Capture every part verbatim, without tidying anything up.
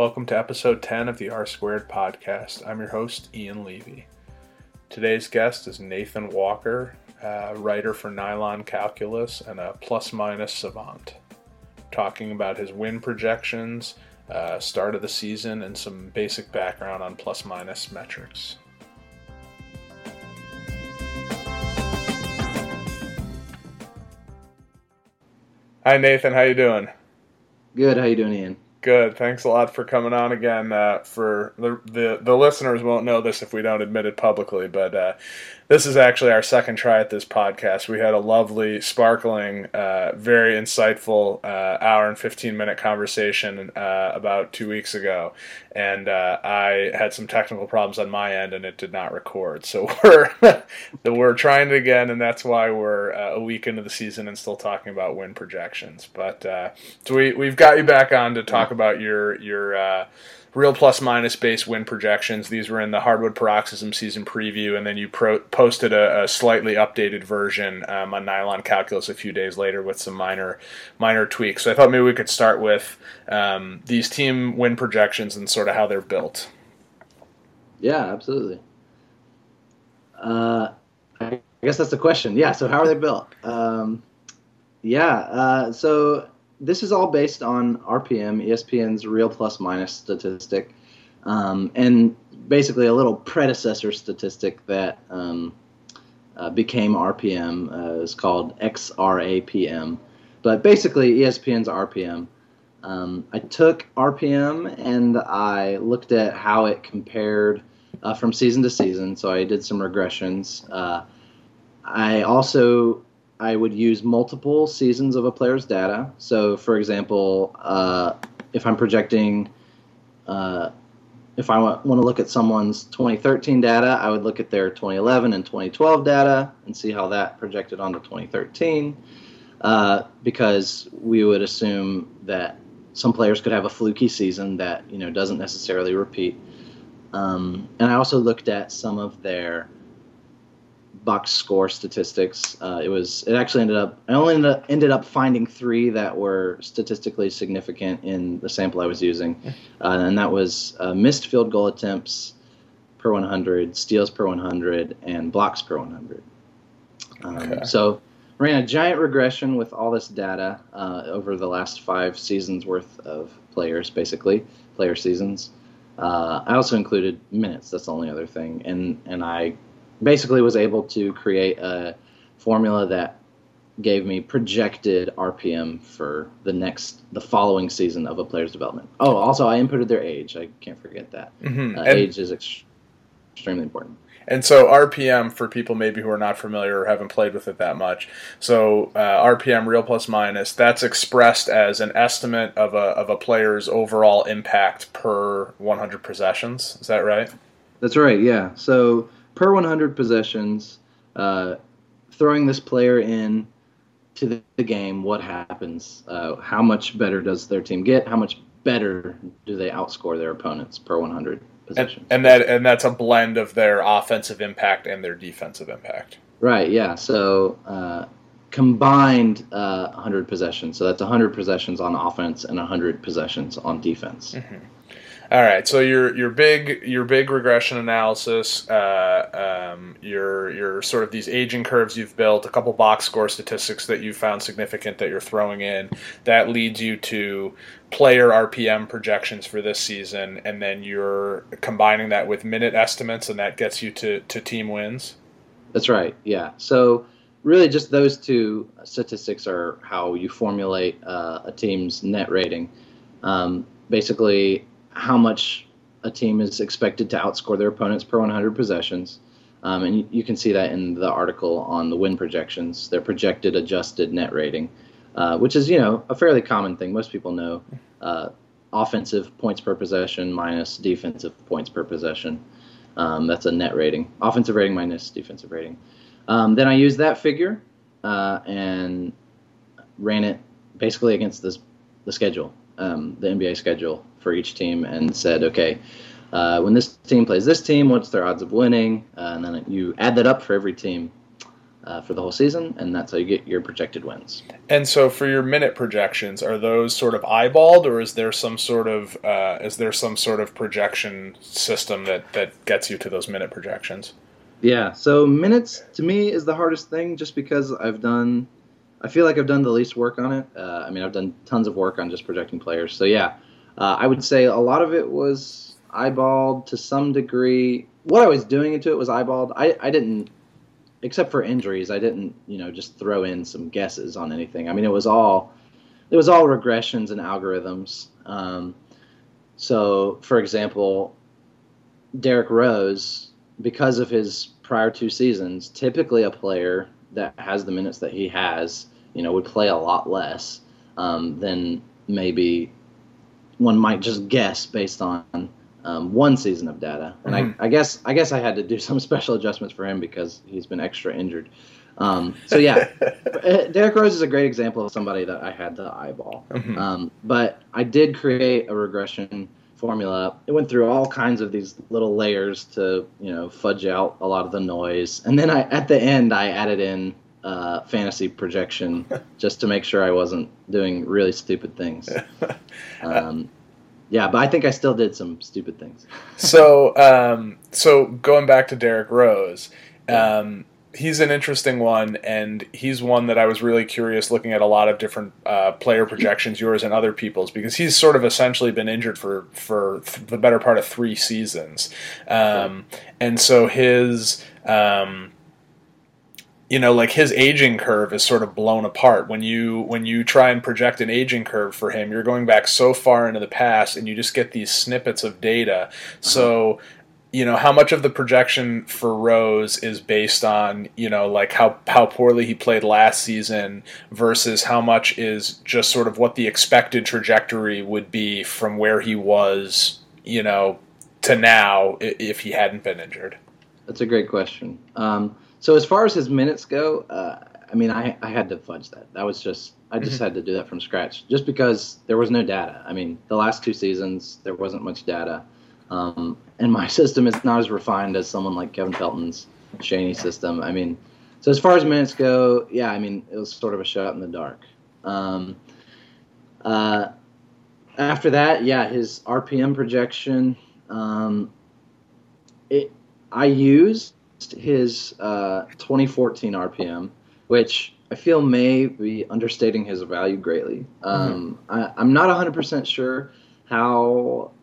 Welcome to episode ten of the R Squared podcast. I'm your host, Ian Levy. Today's guest is Nathan Walker, uh, writer for Nylon Calculus and a plus-minus savant, talking about his win projections, uh, start of the season, and some basic background on plus-minus metrics. Hi, Nathan. How you doing? Good. How you doing, Ian? Good. Thanks a lot for coming on again. Uh, for the, the the listeners won't know this if we don't admit it publicly, but uh, this is actually our second try at this podcast. We had a lovely, sparkling, uh, very insightful uh, hour and fifteen minute conversation uh, about two weeks ago, and uh, I had some technical problems on my end, and it did not record. So we're we're trying it again, and that's why we're uh, a week into the season and still talking about win projections. But uh, so we we've got you back on to talk about your your uh, real plus minus base win projections. These were in the Hardwood Paroxysm season preview, and then you pro- posted a, a slightly updated version um, on Nylon Calculus a few days later with some minor minor tweaks. So I thought maybe we could start with um, these team win projections and sort of how they're built. Yeah, absolutely. Uh, I guess that's the question. Yeah, so how are they built? Um, yeah, uh, so this is all based on R P M, E S P N's real plus minus statistic, um, and basically a little predecessor statistic that um, uh, became R P M uh, is called X R A P M. But basically E S P N's R P M. Um, I took R P M and I looked at how it compared uh, from season to season, so I did some regressions. Uh, I also I would use multiple seasons of a player's data. So, for example, uh, if I'm projecting, uh, if I want, want to look at someone's twenty thirteen data, I would look at their twenty eleven and twenty twelve data and see how that projected onto twenty thirteen, uh, because we would assume that some players could have a fluky season that you know doesn't necessarily repeat. Um, and I also looked at some of their box score statistics. Uh, it was. It actually ended up. I only ended up, ended up finding three that were statistically significant in the sample I was using, uh, and that was uh, missed field goal attempts per one hundred, steals per one hundred, and blocks per one hundred. Um, okay. So ran a giant regression with all this data uh, over the last five seasons worth of players, basically player seasons. Uh, I also included minutes. That's the only other thing, and and I. basically was able to create a formula that gave me projected R P M for the next, the following season of a player's development. Oh, also I inputted their age. I can't forget that. Mm-hmm. Uh, age is ex- extremely important. And so R P M, for people maybe who are not familiar or haven't played with it that much, so uh, R P M, real plus minus, that's expressed as an estimate of a of a player's overall impact per one hundred possessions. Is that right? That's right, yeah. So per one hundred possessions, uh, throwing this player in to the, the game, what happens? Uh, how much better does their team get? How much better do they outscore their opponents per one hundred possessions? And, and that and that's a blend of their offensive impact and their defensive impact. Right, yeah. So uh, combined uh, one hundred possessions. So that's one hundred possessions on offense and one hundred possessions on defense. Mm-hmm. All right, so your your big your big regression analysis, uh, um, your your sort of these aging curves you've built, a couple box score statistics that you found significant that you're throwing in, that leads you to player R P M projections for this season, and then you're combining that with minute estimates, and that gets you to, to team wins? That's right, yeah. So really just those two statistics are how you formulate uh, a team's net rating. Um, basically, how much a team is expected to outscore their opponents per one hundred possessions. Um, and you, you can see that in the article on the win projections, their projected adjusted net rating, uh, which is, you know, a fairly common thing. Most people know uh, offensive points per possession minus defensive points per possession. Um, that's a net rating. Offensive rating minus defensive rating. Um, then I used that figure uh, and ran it basically against this, the schedule, um, the N B A schedule for each team, and said, okay, uh, when this team plays this team, what's their odds of winning? Uh, and then you add that up for every team. uh, for the whole season, and that's how you get your projected wins. And so, for your minute projections, are those sort of eyeballed, or is there some sort of uh, is there some sort of projection system that, that gets you to those minute projections? Yeah, so minutes to me is the hardest thing, just because I've done, I feel like I've done the least work on it. Uh, I mean, I've done tons of work on just projecting players. So yeah, uh, I would say a lot of it was eyeballed to some degree. What I was doing into it was eyeballed. I, I didn't, except for injuries, I didn't, you know, just throw in some guesses on anything. I mean, it was all, it was all regressions and algorithms. Um, so, for example, Derrick Rose, because of his prior two seasons, typically a player that has the minutes that he has, you know, would play a lot less um, than maybe one might just guess based on um, one season of data. And mm-hmm. I, I guess I guess I had to do some special adjustments for him because he's been extra injured. Um, so yeah, Derrick Rose is a great example of somebody that I had to eyeball. Mm-hmm. Um, but I did create a regression formula. It went through all kinds of these little layers to, you know, fudge out a lot of the noise. And then I, at the end, I added in uh, fantasy projection just to make sure I wasn't doing really stupid things. Um, yeah, but I think I still did some stupid things. so, um, so going back to Derrick Rose, um, he's an interesting one, and he's one that I was really curious looking at a lot of different uh, player projections, yours and other people's, because he's sort of essentially been injured for, for th- the better part of three seasons. Um, and so his, um, you know, like his aging curve is sort of blown apart. When you when you try and project an aging curve for him, you're going back so far into the past, and you just get these snippets of data. Uh-huh. So, you know, how much of the projection for Rose is based on, you know, like how, how poorly he played last season versus how much is just sort of what the expected trajectory would be from where he was, you know, to now if he hadn't been injured? That's a great question. Um, so as far as his minutes go, uh, I mean, I, I had to fudge that. That was just, I just mm-hmm. had to do that from scratch just because there was no data. I mean, the last two seasons, there wasn't much data. Um, and my system is not as refined as someone like Kevin Felton's Shaney system. I mean, so as far as minutes go, yeah, I mean, it was sort of a shot in the dark. Um, uh, after that, yeah, his R P M projection, um, it, I used his uh, twenty fourteen R P M, which I feel may be understating his value greatly. Um, mm-hmm. I, I'm not one hundred percent sure how...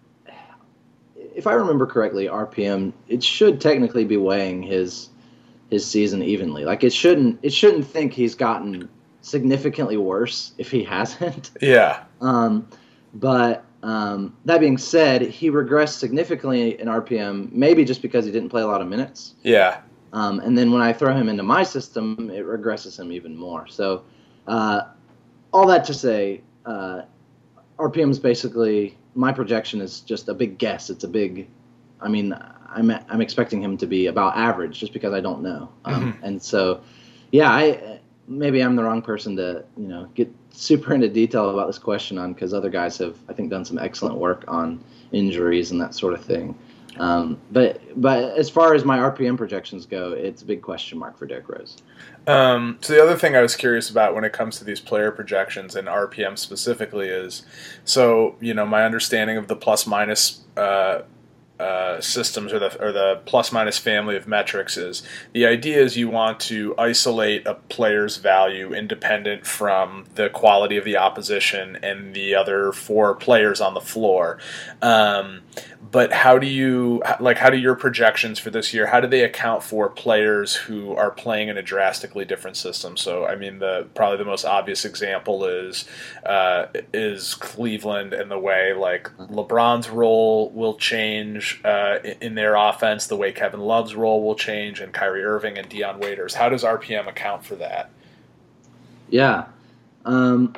If I remember correctly, R P M, it should technically be weighing his his season evenly. Like it shouldn't it shouldn't think he's gotten significantly worse if he hasn't. Yeah. Um, but um, that being said, he regressed significantly in R P M, maybe just because he didn't play a lot of minutes. Yeah. Um, and then when I throw him into my system, it regresses him even more. So uh, all that to say, uh, R P M is basically... my projection is just a big guess. It's a big, I mean, I'm I'm expecting him to be about average just because I don't know. Um, mm-hmm. And so, yeah, I maybe I'm the wrong person to, you know, get super into detail about this question on, because other guys have, I think, done some excellent work on injuries and that sort of thing. Um, but but as far as my R P M projections go, it's a big question mark for Derrick Rose. Um, so the other thing I was curious about when it comes to these player projections and R P M specifically is, so, you know, my understanding of the plus minus uh, uh, systems or the or the plus minus family of metrics is the idea is you want to isolate a player's value independent from the quality of the opposition and the other four players on the floor. Um, But how do you, like, how do your projections for this year, how do they account for players who are playing in a drastically different system? So, I mean, the probably the most obvious example is uh, is Cleveland and the way, like, LeBron's role will change uh, in their offense, the way Kevin Love's role will change, and Kyrie Irving and Dion Waiters. How does R P M account for that? Yeah. Um,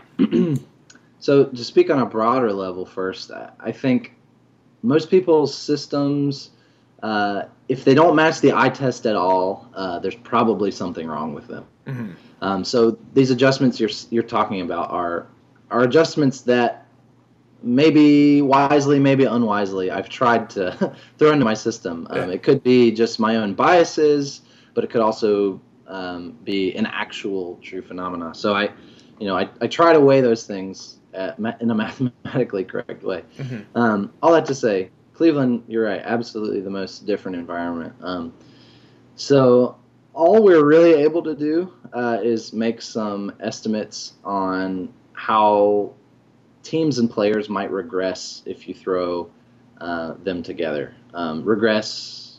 so to speak on a broader level first, I think most people's systems, uh, if they don't match the eye test at all, uh, there's probably something wrong with them. Mm-hmm. Um, so these adjustments you're you're talking about are are adjustments that maybe wisely, maybe unwisely, I've tried to throw into my system. Um, yeah. It could be just my own biases, but it could also um, be an actual true phenomena. So I, you know, I, I try to weigh those things at, in a mathematically correct way. Mm-hmm. Um, all that to say, Cleveland, you're right, absolutely the most different environment. Um, so all we're really able to do uh, is make some estimates on how teams and players might regress if you throw uh, them together. Um, regress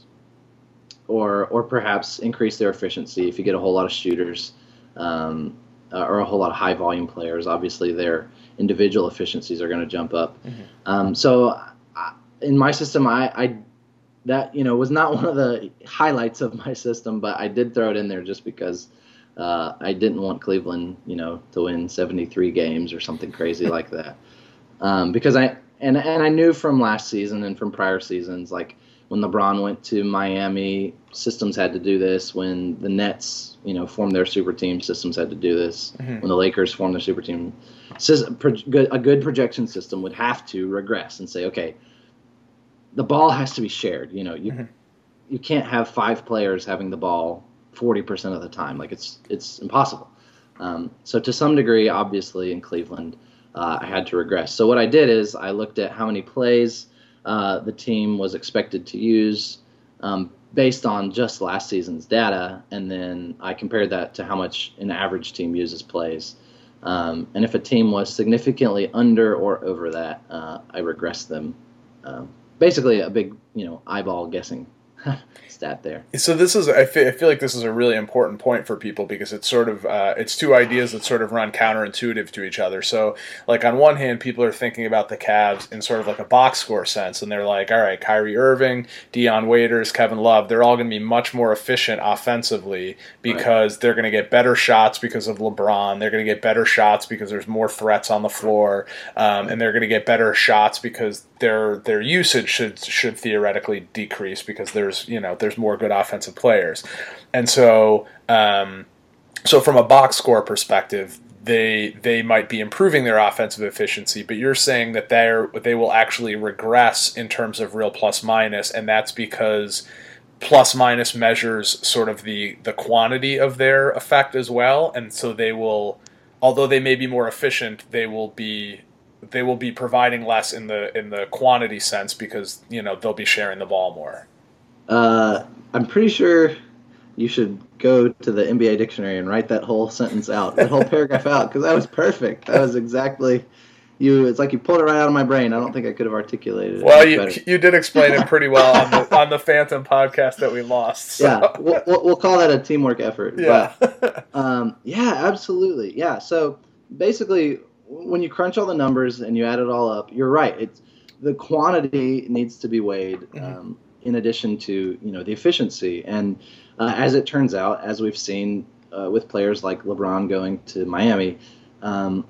or or perhaps increase their efficiency if you get a whole lot of shooters um, uh, or a whole lot of high volume players. Obviously, their individual efficiencies are going to jump up. Mm-hmm. Um, so I, in my system, I, I that you know was not one of the highlights of my system, but I did throw it in there just because uh, I didn't want Cleveland, you know, to win seventy-three games or something crazy like that. Um, because I and and I knew from last season and from prior seasons, like when LeBron went to Miami, systems had to do this. When the Nets, you know, formed their super team, systems had to do this. Mm-hmm. When the Lakers formed their super team, a good projection system would have to regress and say, okay, the ball has to be shared. You know, you mm-hmm. you can't have five players having the ball forty percent of the time. Like it's it's impossible. Um, so to some degree, obviously in Cleveland, uh, I had to regress. So what I did is I looked at how many plays uh, the team was expected to use um, based on just last season's data, and then I compared that to how much an average team uses plays. Um, and if a team was significantly under or over that, uh, I regressed them. Um, basically, a big, you know, eyeball guessing stat there. So this is, I feel, I feel like this is a really important point for people because it's sort of, uh, it's two ideas that sort of run counterintuitive to each other. So like on one hand, people are thinking about the Cavs in sort of like a box score sense, and they're like, all right, Kyrie Irving, Dion Waiters, Kevin Love, they're all going to be much more efficient offensively because right. they're going to get better shots because of LeBron. They're going to get better shots because there's more threats on the floor, um, and they're going to get better shots because their their usage should should theoretically decrease because there's you know there's more good offensive players, and so um, so from a box score perspective, they they might be improving their offensive efficiency, but you're saying that they're they will actually regress in terms of real plus minus, and that's because plus minus measures sort of the the quantity of their effect as well, and so they will, although they may be more efficient, they will be they will be providing less in the in the quantity sense because you know they'll be sharing the ball more. Uh, I'm pretty sure you should go to the N B A dictionary and write that whole sentence out, that whole paragraph out, because that was perfect. That was exactly you. It's like you pulled it right out of my brain. I don't think I could have articulated it. Well, you better. you did explain it pretty well on the on the Phantom podcast that we lost. So. Yeah, we'll, we'll we'll call that a teamwork effort. Yeah, but, um, yeah, absolutely. Yeah, so basically, when you crunch all the numbers and you add it all up, you're right. It's the quantity needs to be weighed. Mm-hmm. Um, in addition to, you know, the efficiency. And uh, as it turns out, as we've seen uh, with players like LeBron going to Miami, um,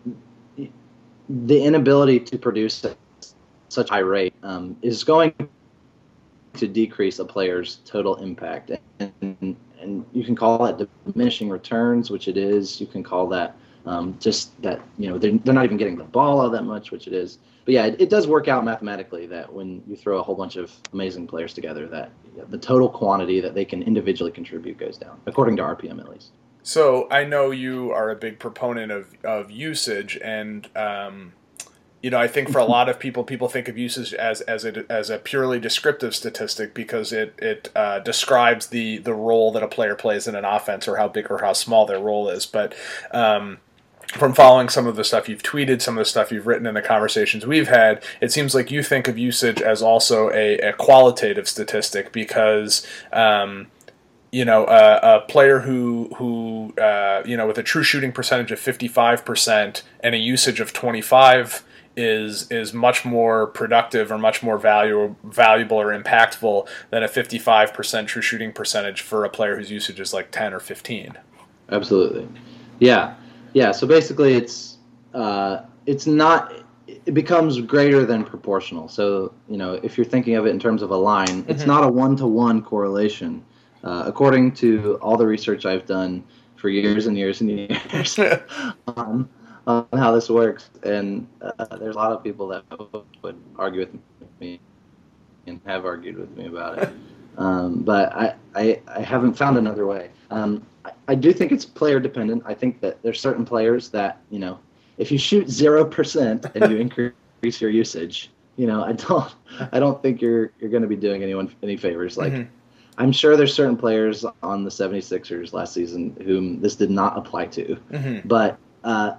the inability to produce at such high rate um, is going to decrease a player's total impact. And, and you can call that diminishing returns, which it is. You can call that um, just that, you know, they're, they're not even getting the ball all that much, which it is. But yeah, it, it does work out mathematically that when you throw a whole bunch of amazing players together, that you know, the total quantity that they can individually contribute goes down, according to R P M at least. So I know you are a big proponent of, of usage, and um, you know I think for a lot of people, people think of usage as as a as a purely descriptive statistic because it it uh, describes the the role that a player plays in an offense or how big or how small their role is, but um, from following some of the stuff you've tweeted, some of the stuff you've written in the conversations we've had, it seems like you think of usage as also a, a qualitative statistic because, um, you know, a, a player who, who uh, you know, with a true shooting percentage of fifty-five percent and a usage of twenty-five is is much more productive or much more value, valuable or impactful than a fifty-five percent true shooting percentage for a player whose usage is like ten or fifteen. Absolutely. Yeah. Yeah, so basically it's uh, it's not it becomes greater than proportional. So, you know, if you're thinking of it in terms of a line, mm-hmm. it's not a one-to-one correlation. Uh, according to all the research I've done for years and years and years on, on how this works, and uh, there's a lot of people that would argue with me and have argued with me about it. Um, but I, I, I haven't found another way. Um, I do think it's player dependent. I think that there's certain players that, you know, if you shoot zero percent and you increase your usage, you know, I don't, I don't think you're you're going to be doing anyone any favors. Like, mm-hmm. I'm sure there's certain players on the seventy-sixers last season whom this did not apply to, mm-hmm. but uh,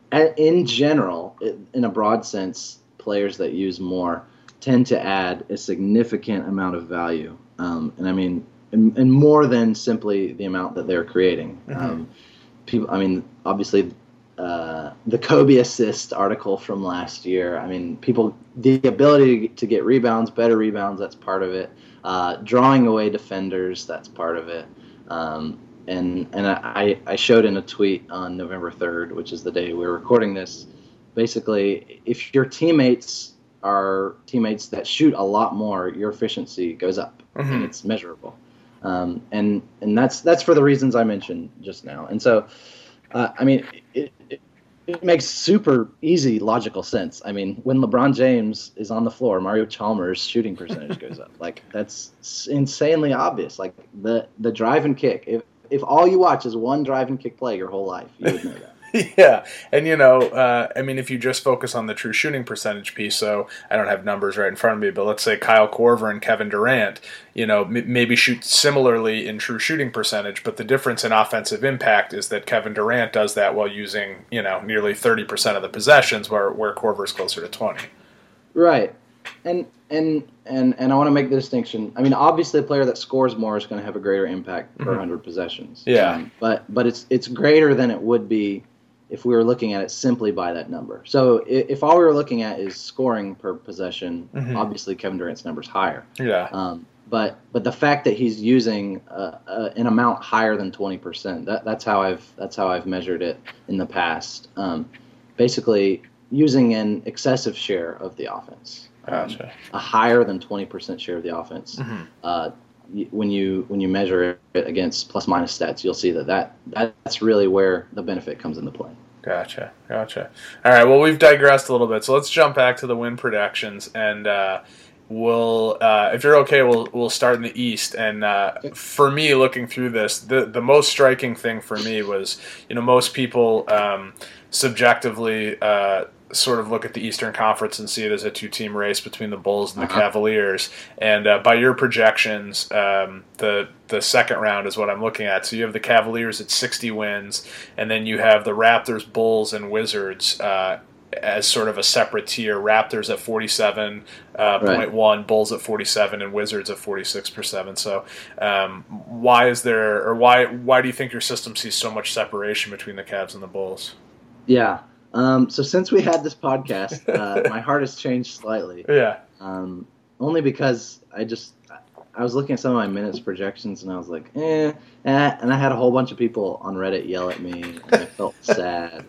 in general, in a broad sense, players that use more tend to add a significant amount of value, um, and I mean. And, and more than simply the amount that they're creating. Mm-hmm. Um, people, I mean, obviously, uh, the Kobe assist article from last year. I mean, people, the ability to get rebounds, better rebounds, that's part of it. Uh, drawing away defenders, that's part of it. Um, and and I, I showed in a tweet on November third, which is the day we're recording this. Basically, if your teammates are teammates that shoot a lot more, your efficiency goes up, mm-hmm. and it's measurable. Um, and and that's that's for the reasons I mentioned just now. And so, uh, I mean, it, it, it makes super easy logical sense. I mean, when LeBron James is on the floor, Mario Chalmers' shooting percentage goes up. Like, that's insanely obvious. Like, the the drive and kick. If if all you watch is one drive and kick play your whole life, you would know that. Yeah, and you know, uh, I mean, if you just focus on the true shooting percentage piece, so I don't have numbers right in front of me, but let's say Kyle Korver and Kevin Durant, you know, m- maybe shoot similarly in true shooting percentage, but the difference in offensive impact is that Kevin Durant does that while using, you know, nearly thirty percent of the possessions, where where Korver's closer to twenty. Right, and and and and I want to make the distinction. I mean, obviously, a player that scores more is going to have a greater impact per mm-hmm. one hundred possessions. Yeah, um, but but it's it's greater than it would be if we were looking at it simply by that number. So if, if all we were looking at is scoring per possession, mm-hmm. obviously Kevin Durant's number's higher. Yeah. Um, but but the fact that he's using uh, uh, an amount higher than twenty percent, that that's how I've that's how I've measured it in the past. Um, basically, using an excessive share of the offense, gotcha. um, a higher than twenty percent share of the offense. Mm-hmm. Uh, When you when you measure it against plus minus stats, you'll see that, that that's really where the benefit comes into play. Gotcha, gotcha. All right, well, we've digressed a little bit, so let's jump back to the win predictions, and uh, we'll, uh, if you're okay, we'll we'll start in the East. And uh, for me, looking through this, the the most striking thing for me was, you know, most people um, subjectively uh, sort of look at the Eastern Conference and see it as a two-team race between the Bulls and the uh-huh. Cavaliers. And uh, by your projections, um, the the second round is what I'm looking at. So you have the Cavaliers at sixty wins, and then you have the Raptors, Bulls, and Wizards uh, as sort of a separate tier. Raptors at forty-seven point one, uh, right. Bulls at forty-seven, and Wizards at forty-six percent. So um, why is there, or why why do you think your system sees so much separation between the Cavs and the Bulls? Yeah. Um, so since we had this podcast, uh, my heart has changed slightly. Yeah. Um, only because I just I was looking at some of my minutes projections and I was like, eh, eh, and I had a whole bunch of people on Reddit yell at me and I felt sad.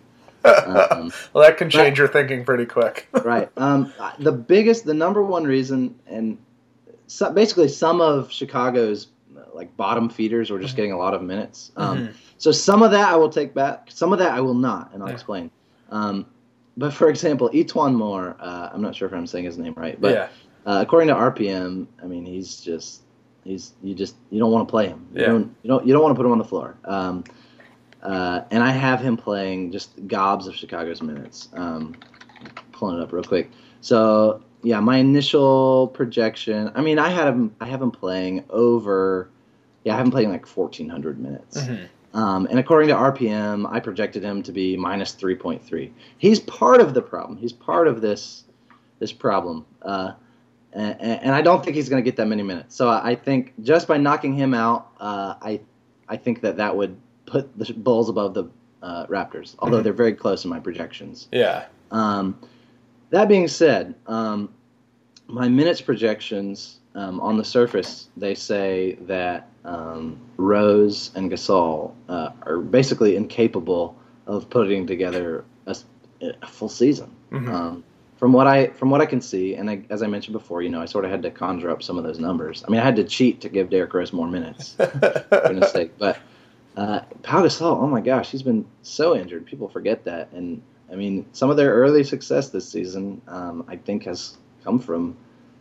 Um, well, that can change but, your thinking pretty quick. Right. Um, the biggest, the number one reason, and so basically some of Chicago's like bottom feeders were just getting a lot of minutes. Um, mm-hmm. So some of that I will take back. Some of that I will not, and I'll yeah. explain. Um, but for example, Etuan Moore, uh, I'm not sure if I'm saying his name right, but yeah. uh, according to R P M, I mean, he's just, he's, you just, you don't want to play him. You yeah. don't, you don't, you don't want to put him on the floor. Um, uh, and I have him playing just gobs of Chicago's minutes. Um, pulling it up real quick. So yeah, my initial projection, I mean, I had him, I have him playing over, yeah, I have him playing like fourteen hundred minutes. Mm-hmm. Um, and according to R P M, I projected him to be minus three point three. He's part of the problem. He's part of this this problem. Uh, and, and I don't think he's going to get that many minutes. So I think just by knocking him out, uh, I I think that that would put the Bulls above the uh, Raptors, although mm-hmm. they're very close in my projections. Yeah. Um, that being said, um, my minutes projections um, on the surface, they say that Um, Rose and Gasol uh, are basically incapable of putting together a, a full season. Mm-hmm. Um, from what I from what I can see, and I, as I mentioned before, you know, I sort of had to conjure up some of those numbers. I mean, I had to cheat to give Derrick Rose more minutes. For mistake, but uh, Pau Gasol, oh my gosh, he's been so injured. People forget that, and I mean, some of their early success this season, um, I think, has come from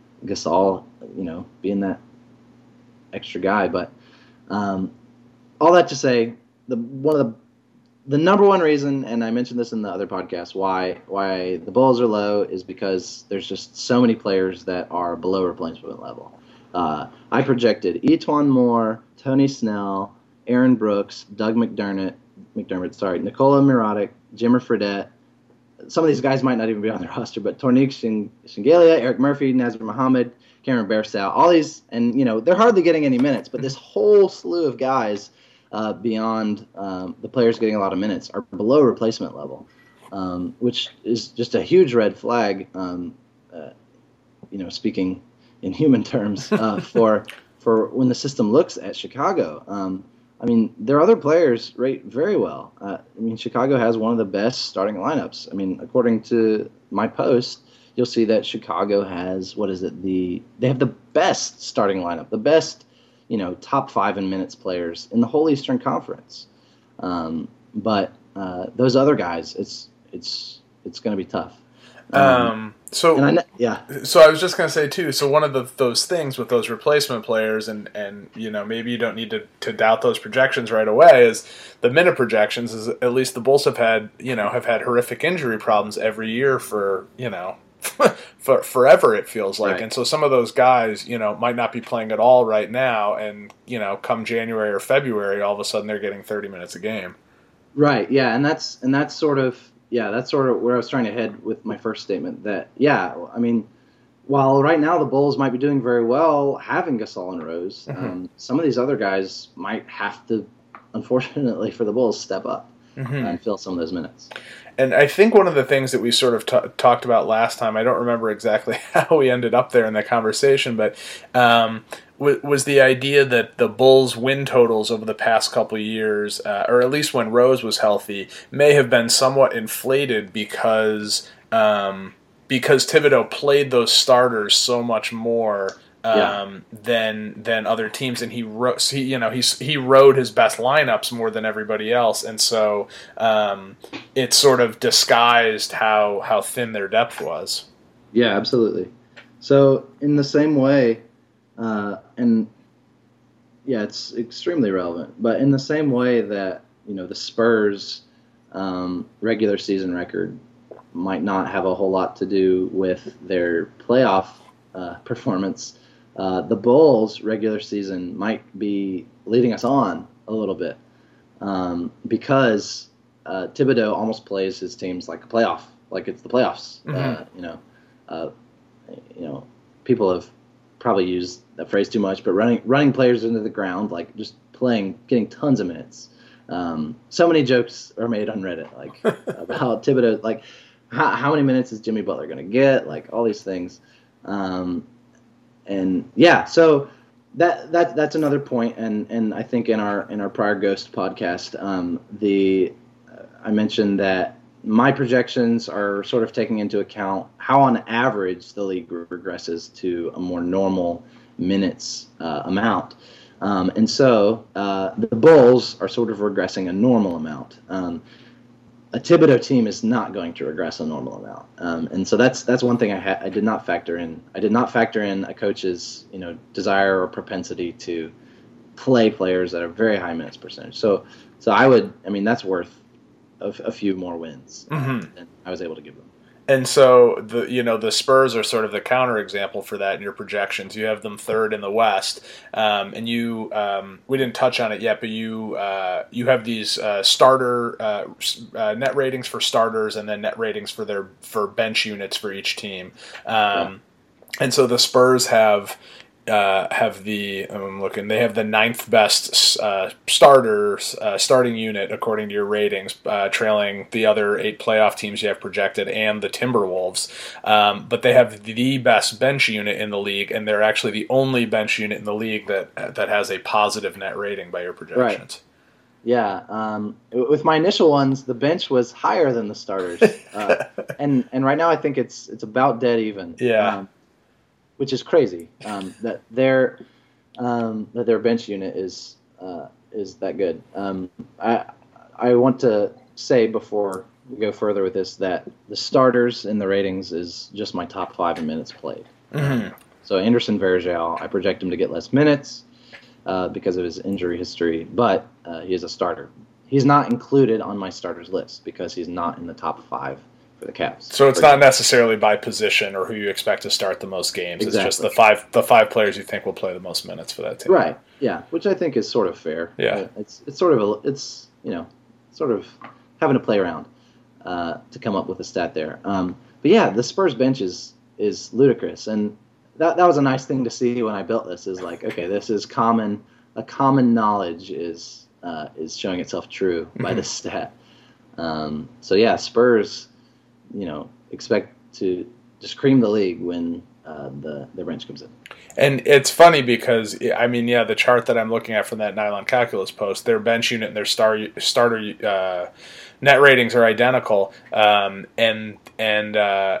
Gasol, you know, being that extra guy. But um, all that to say, the one of the the number one reason, and I mentioned this in the other podcast, why why the Bulls are low is because there's just so many players that are below replacement level. Uh, I projected Etuan Moore, Tony Snell, Aaron Brooks, Doug McDermott, McDermott, sorry, Nikola Mirotic, Jimmer Fredette. Some of these guys might not even be on the roster, but Tornik Shingalia, Eric Murphy, Nazar Muhammad, Cameron Bairstow, all these, and you know they're hardly getting any minutes, but this whole slew of guys. Uh, beyond um, the players getting a lot of minutes are below replacement level, um, which is just a huge red flag. Um, uh, you know, speaking in human terms, uh, for for when the system looks at Chicago. Um, I mean, their other players rate very well. Uh, I mean, Chicago has one of the best starting lineups. I mean, according to my post, you'll see that Chicago has what is it? The they have the best starting lineup, the best. You know, top five in minutes players in the whole Eastern Conference. Um, but uh, those other guys, it's it's it's going to be tough. Um, um, so I, yeah. So I was just going to say too. So one of the, those things with those replacement players, and, and you know maybe you don't need to, to doubt those projections right away, is the minute projections. Is at least the Bulls have had you know have had horrific injury problems every year for you know. for forever it feels like, right. And so some of those guys, you know, might not be playing at all right now, and you know, come January or February, all of a sudden they're getting thirty minutes a game. Right. Yeah, and that's and that's sort of yeah, that's sort of where I was trying to head with my first statement. That yeah, I mean, while right now the Bulls might be doing very well having Gasol and Rose, mm-hmm. um, some of these other guys might have to, unfortunately for the Bulls, step up mm-hmm. and fill some of those minutes. And I think one of the things that we sort of t- talked about last time, I don't remember exactly how we ended up there in that conversation, but um, w- was the idea that the Bulls' win totals over the past couple of years, uh, or at least when Rose was healthy, may have been somewhat inflated because um, because Thibodeau played those starters so much more. Um, yeah. than than other teams, and he wrote, he you know he he rode his best lineups more than everybody else, and so um, it sort of disguised how how thin their depth was. Yeah, absolutely. So in the same way, uh, and yeah, it's extremely relevant. But in the same way that you know the Spurs' um, regular season record might not have a whole lot to do with their playoff uh, performance. Uh, the Bulls' regular season might be leading us on a little bit um, because uh, Thibodeau almost plays his teams like a playoff, like it's the playoffs. Mm-hmm. Uh, you know, uh, you know, people have probably used that phrase too much, but running running players into the ground, like just playing, getting tons of minutes. Um, so many jokes are made on Reddit, like about Thibodeau, like how, how many minutes is Jimmy Butler going to get, like all these things. Um, And yeah, so that that that's another point, and, and I think in our in our prior Ghost podcast, um, the uh, I mentioned that my projections are sort of taking into account how on average the league regresses to a more normal minutes uh, amount, um, and so uh, the Bulls are sort of regressing a normal amount. Um, A Thibodeau team is not going to regress a normal amount, um, and so that's that's one thing I, ha- I did not factor in. I did not factor in a coach's you know desire or propensity to play players at a very high minutes percentage. So so I would I mean that's worth a, a few more wins mm-hmm. than I was able to give them. And so the you know the Spurs are sort of the counterexample for that in your projections. You have them third in the West, um, and you um, we didn't touch on it yet, but you uh, you have these uh, starter uh, uh, net ratings for starters, and then net ratings for their for bench units for each team. Um, yeah. And so the Spurs have. Uh, have the I'm looking. They have the ninth best uh, starters uh, starting unit according to your ratings, uh, trailing the other eight playoff teams you have projected and the Timberwolves. Um, but they have the best bench unit in the league, and they're actually the only bench unit in the league that that has a positive net rating by your projections. Right. Yeah. Um, with my initial ones, the bench was higher than the starters, uh, and and right now I think it's it's about dead even. Yeah. Um, Which is crazy um, that their um, that their bench unit is uh, is that good. Um, I I want to say before we go further with this that the starters in the ratings is just my top five in minutes played. Mm-hmm. So Anderson Varejao, I project him to get less minutes uh, because of his injury history, but uh, he is a starter. he's not included on my starters list because he's not in the top five for the Cavs. So it's not necessarily by position or who you expect to start the most games. Exactly. It's just the five the five players you think will play the most minutes for that team. Right. Yeah, which I think is sort of fair. Yeah. It's it's sort of a, it's you know sort of having to play around uh, to come up with a stat there. Um, but yeah, the Spurs bench is is ludicrous, and that that was a nice thing to see when I built this. Is like, okay, this is common. A common knowledge is uh, is showing itself true by mm-hmm. this stat. Um, so yeah, Spurs, you know, expect to just cream the league when uh, the the bench comes in. And it's funny because, I mean, yeah, the chart that I'm looking at from that Nylon Calculus post, their bench unit and their star starter uh, net ratings are identical, um, and and uh,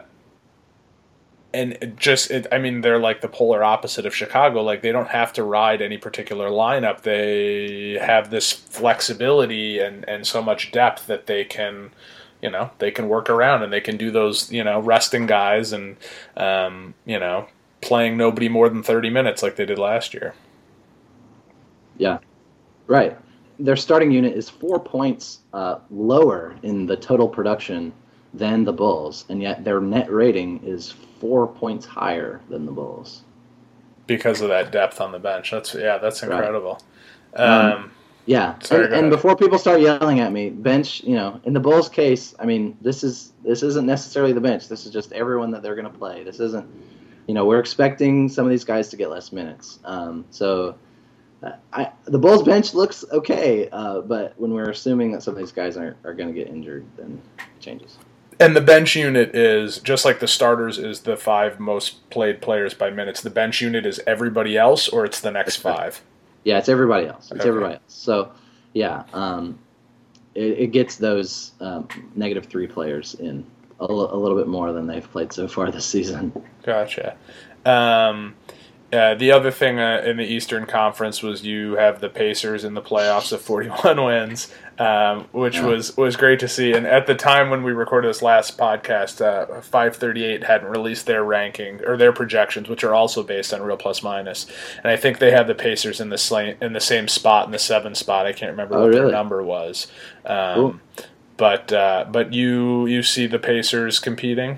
and just, it, I mean, they're like the polar opposite of Chicago. Like, they don't have to ride any particular lineup. They have this flexibility and, and so much depth that they can, you know, they can work around and they can do those, you know, resting guys and, um, you know, playing nobody more than thirty minutes like they did last year. Yeah, right. Their starting unit is four points uh, lower in the total production than the Bulls, and yet their net rating is four points higher than the Bulls. Because of that depth on the bench. That's yeah, that's incredible. Right. Um, um, yeah, sorry, and, and before people start yelling at me, bench, you know, in the Bulls' case, I mean, this is this isn't necessarily the bench. This is just everyone that they're going to play. This isn't, you know, we're expecting some of these guys to get less minutes. Um, so uh, I, the Bulls' bench looks okay, uh, but when we're assuming that some of these guys are, are going to get injured, then it changes. And the bench unit is, just like the starters is the five most played players by minutes, the bench unit is everybody else, or it's the next five? Yeah, it's everybody else. It's okay. everybody else. So, yeah, um, it, it gets those um, negative three players in a, l- a little bit more than they've played so far this season. Gotcha. Um, uh, the other thing uh, in the Eastern Conference was you have the Pacers in the playoffs of forty-one wins, um, which yeah. was, was great to see. And at the time when we recorded this last podcast, uh, five thirty-eight hadn't released their ranking or their projections, which are also based on Real Plus Minus. And I think they had the Pacers in the sla- in the same spot, in the seventh spot. I can't remember oh, what really? their number was. Um, cool. But uh, but you you see the Pacers competing?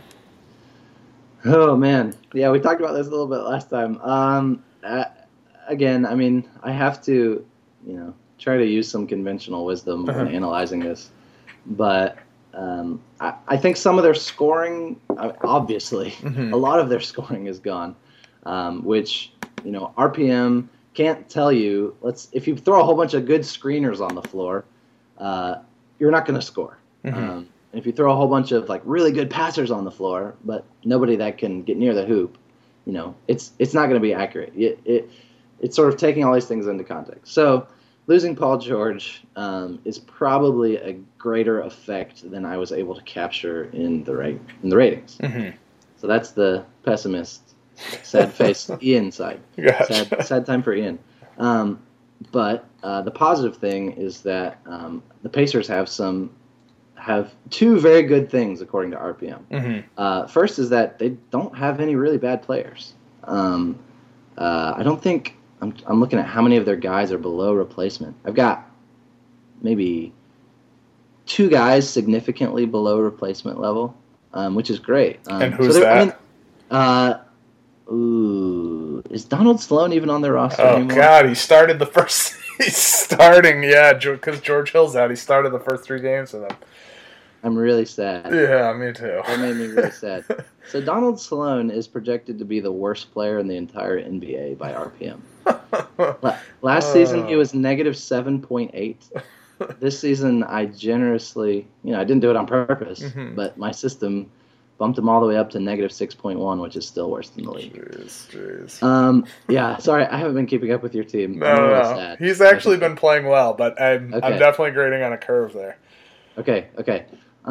Oh, man. Yeah, we talked about this a little bit last time. Um, uh, again, I mean, I have to, you know, try to use some conventional wisdom uh-huh. when analyzing this. But um, I, I think some of their scoring, obviously, mm-hmm. a lot of their scoring is gone, um, which, you know, R P M can't tell you. Let's if you throw a whole bunch of good screeners on the floor, uh, you're not going to score. Mm-hmm. Um, if you throw a whole bunch of like really good passers on the floor, but nobody that can get near the hoop, you know, it's it's not going to be accurate. It, it it's sort of taking all these things into context. So losing Paul George um, is probably a greater effect than I was able to capture in the rate in the ratings. Mm-hmm. So that's the pessimist, sad face Ian side. Gotcha. Sad, sad time for Ian. Um, but uh, the positive thing is that um, the Pacers have some. have two very good things according to R P M. Mm-hmm. Uh, first is that they don't have any really bad players. Um, uh, I don't think I'm, I'm looking at how many of their guys are below replacement. I've got maybe two guys significantly below replacement level, um, which is great. Um, and who's so that? I mean, uh, ooh, is Donald Sloan even on their roster oh, anymore? Oh God, he started the first. He's starting, yeah, because George Hill's out. He started the first three games for them. I'm really sad. Yeah, me too. That made me really sad. So Donald Sloan is projected to be the worst player in the entire N B A by R P M. Last uh. season, he was negative seven point eight. This season, I generously, you know, I didn't do it on purpose, mm-hmm. but my system bumped him all the way up to negative six point one, which is still worse than the league. Jeez, jeez. Um, yeah, sorry, I haven't been keeping up with your team. No, no, really no. He's actually been playing well, but I'm, okay. I'm definitely grading on a curve there. Okay, okay.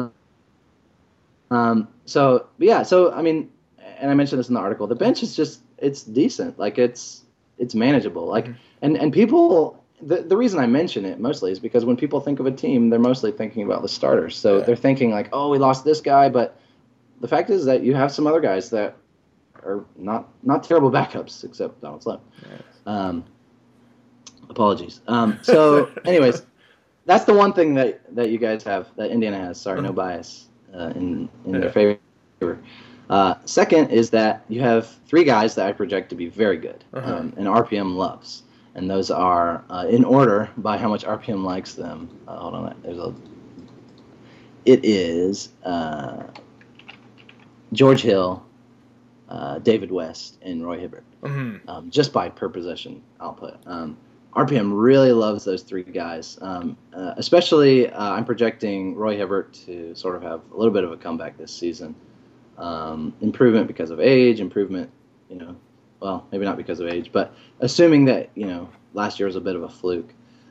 Um, so, yeah, so, I mean, and I mentioned this in the article, the bench is just, it's decent. Like, it's it's manageable. Like, mm-hmm. and, and people, the, the reason I mention it mostly is because when people think of a team, they're mostly thinking about the starters. So yeah. they're thinking, like, oh, we lost this guy, but the fact is that you have some other guys that are not, not terrible backups, except Donald Sloan. Yes. Um, apologies. Um, so, anyways, that's the one thing that, that you guys have, that Indiana has. Sorry, no bias uh, in, in yeah. their favor. Uh, second is that you have three guys that I project to be very good, uh-huh. um, and R P M loves. And those are, uh, in order, by how much R P M likes them. Uh, hold on, there's a... It is uh, George Hill, uh, David West, and Roy Hibbert, mm-hmm. um, just by per possession output. Um, R P M really loves those three guys, um, uh, especially uh, I'm projecting Roy Hibbert to sort of have a little bit of a comeback this season. Um, improvement because of age, improvement, you know, well, maybe not because of age, but assuming that, you know, last year was a bit of a fluke.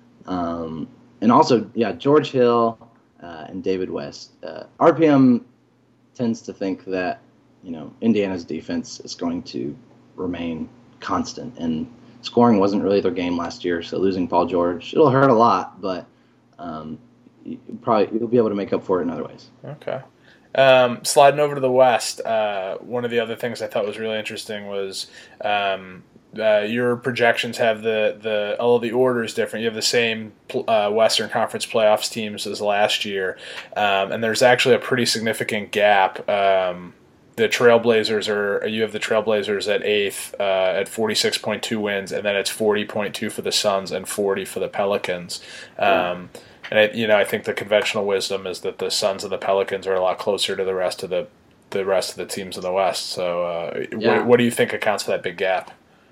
Um, and also, yeah, George Hill uh, and David West. Uh, R P M tends to think that, you know, Indiana's defense is going to remain constant, and scoring wasn't really their game last year, so losing Paul George, it'll hurt a lot, but um, you probably you'll be able to make up for it in other ways. Okay. Um, sliding over to the West, uh, one of the other things I thought was really interesting was um, uh, your projections have the, the all of the orders different. You have the same uh, Western Conference playoffs teams as last year, um, and there's actually a pretty significant gap. Um, the Trailblazers are you have the Trailblazers at eighth uh, at forty-six point two wins, and then it's forty point two for the Suns and forty for the Pelicans. Um, yeah. And it, you know, I think the conventional wisdom is that the Suns and the Pelicans are a lot closer to the rest of the the rest of the teams in the West. So, uh, yeah. what, what do you think accounts for that big gap?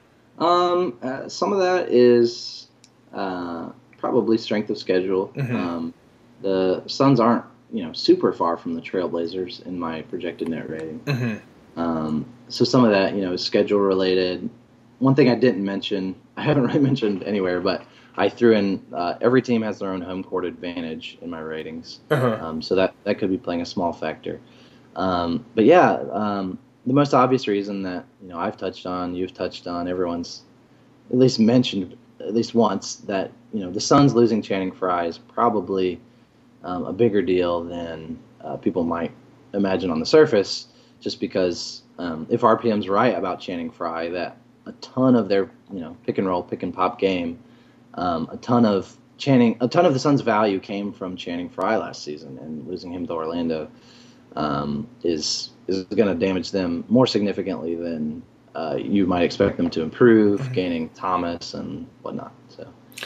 Um, uh, some of that is uh, probably strength of schedule. Mm-hmm. Um, the Suns aren't, you know, super far from the Trailblazers in my projected net rating. Mm-hmm. Um, so some of that, you know, is schedule related. One thing I didn't mention, I haven't really mentioned anywhere, but I threw in uh, every team has their own home court advantage in my ratings, uh-huh. um, so that, that could be playing a small factor. Um, but yeah, um, the most obvious reason that, you know, I've touched on, you've touched on, everyone's at least mentioned at least once that, you know, the Suns losing Channing Frye is probably um, a bigger deal than uh, people might imagine on the surface, just because um, if R P M's right about Channing Frye, that a ton of their, you know, pick and roll, pick and pop game. Um, a ton of Channing, a ton of the Suns' value came from Channing Frye last season, and losing him to Orlando um, is is going to damage them more significantly than uh, you might expect them to improve, mm-hmm. gaining Thomas and whatnot. So,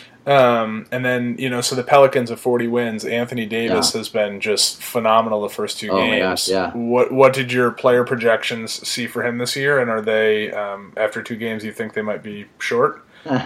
um, and then you know, so the Pelicans of forty wins. Anthony Davis yeah. has been just phenomenal the first two oh games. My gosh, yeah. What what did your player projections see for him this year? And are they um, after two games? You think they might be short?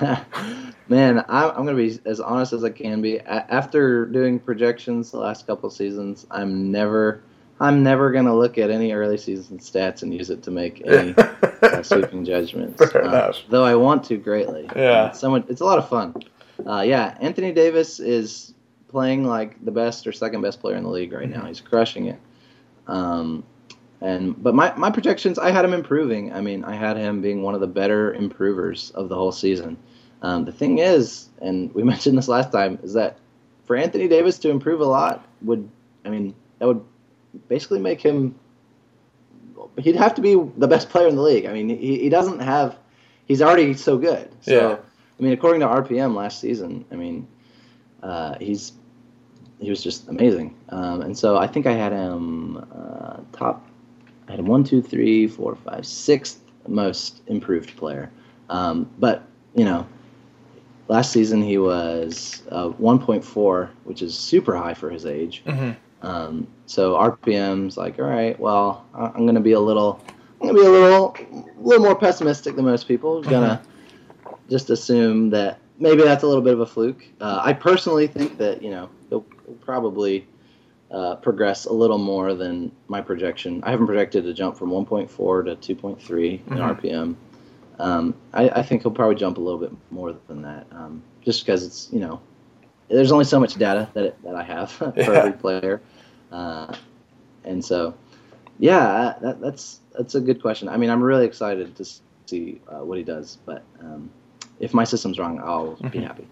Man, I'm, I'm going to be as honest as I can be. A- after doing projections the last couple of seasons, I'm never, I'm never going to look at any early season stats and use it to make any uh, sweeping judgments. Uh, though I want to greatly. Yeah, it's, so much, it's a lot of fun. Uh, yeah, Anthony Davis is playing like the best or second best player in the league right now. He's crushing it. Um, And but my, my projections, I had him improving. I mean, I had him being one of the better improvers of the whole season. Um, the thing is, and we mentioned this last time, is that for Anthony Davis to improve a lot would, I mean, that would basically make him, he'd have to be the best player in the league. I mean, he, he doesn't have, he's already so good. So, yeah. I mean, according to R P M last season, I mean, uh, he's, he was just amazing. Um, and so I think I had him uh, top, I had him one, two, three, four, five, sixth most improved player. Um, but, you know, last season he was uh, one point four, which is super high for his age. Mm-hmm. Um, so R P M's like, all right, well, I'm going to be a little, I'm going to be a little, a little more pessimistic than most people. I'm going to mm-hmm. just assume that maybe that's a little bit of a fluke. Uh, I personally think that, you know, he'll, he'll probably Uh, progress a little more than my projection. I haven't projected a jump from one point four to two point three in mm-hmm. R P M. Um, I, I think he'll probably jump a little bit more than that, um, just because it's, you know, there's only so much data that it, that I have for yeah. every player, uh, and so yeah, that, that's that's a good question. I mean, I'm really excited to see uh, what he does, but um, if my system's wrong, I'll mm-hmm. be happy.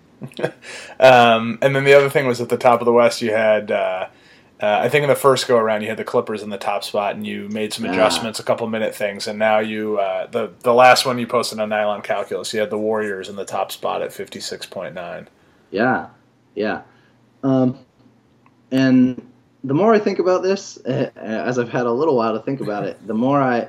um, and then the other thing was at the top of the West, you had. Uh, Uh, I think in the first go around you had the Clippers in the top spot, and you made some adjustments, yeah. a couple minute things, and now you uh, the the last one you posted on Nylon Calculus, you had the Warriors in the top spot at fifty six point nine. Yeah, yeah. Um, and the more I think about this, as I've had a little while to think about it, the more I,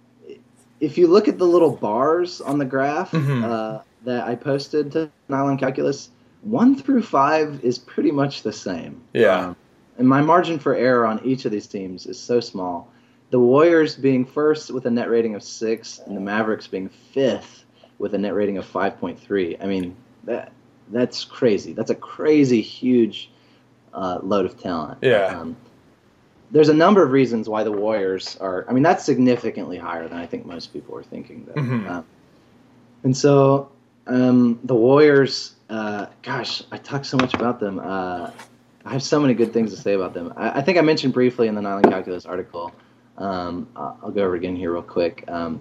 if you look at the little bars on the graph Mm-hmm. uh, that I posted to Nylon Calculus, one through five is pretty much the same. Yeah. Um, and my margin for error on each of these teams is so small. The Warriors being first with a net rating of six, and the Mavericks being fifth with a net rating of five point three. I mean, that that's crazy. That's a crazy, huge uh, load of talent. Yeah. Um, there's a number of reasons why the Warriors are. I mean, that's significantly higher than I think most people are thinking. Though. Mm-hmm. Um, and so um, the Warriors, uh, gosh, I talk so much about them. Uh, I have so many good things to say about them. I, I think I mentioned briefly in the Nylon Calculus article. Um, I'll go over it again here real quick. Um,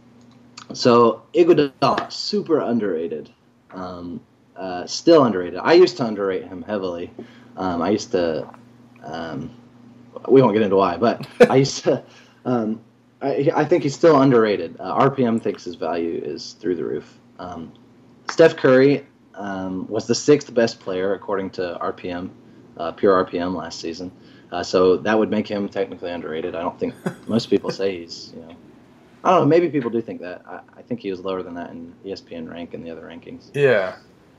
so Iguodala, super underrated. Um, uh, still underrated. I used to underrate him heavily. Um, I used to. Um, we won't get into why, but I used to. Um, I, I think he's still underrated. Uh, R P M thinks his value is through the roof. Um, Steph Curry um, was the sixth best player according to R P M, uh, pure R P M last season. Uh, so that would make him technically underrated. I don't think most people say he's, you know, I don't know. Maybe people do think that. I, I think he was lower than that in E S P N rank and the other rankings. Yeah.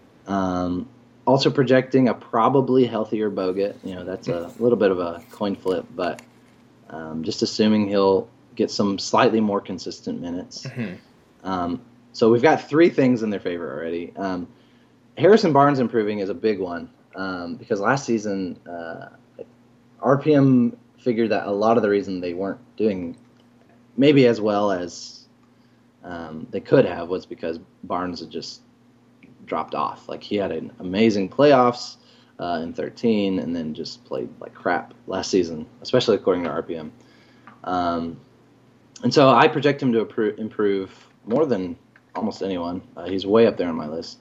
Um, also projecting a probably healthier Bogut. You know, that's a little bit of a coin flip, but um, just assuming he'll get some slightly more consistent minutes. Mm-hmm. Um, so we've got three things in their favor already. Um, Harrison Barnes improving is a big one um, because last season uh, R P M figured that a lot of the reason they weren't doing maybe as well as um, they could have was because Barnes had just dropped off. Like, he had an amazing playoffs uh, in thirteen and then just played like crap last season, especially according to R P M. Um, and so I project him to improve, improve more than almost anyone. Uh, he's way up there on my list.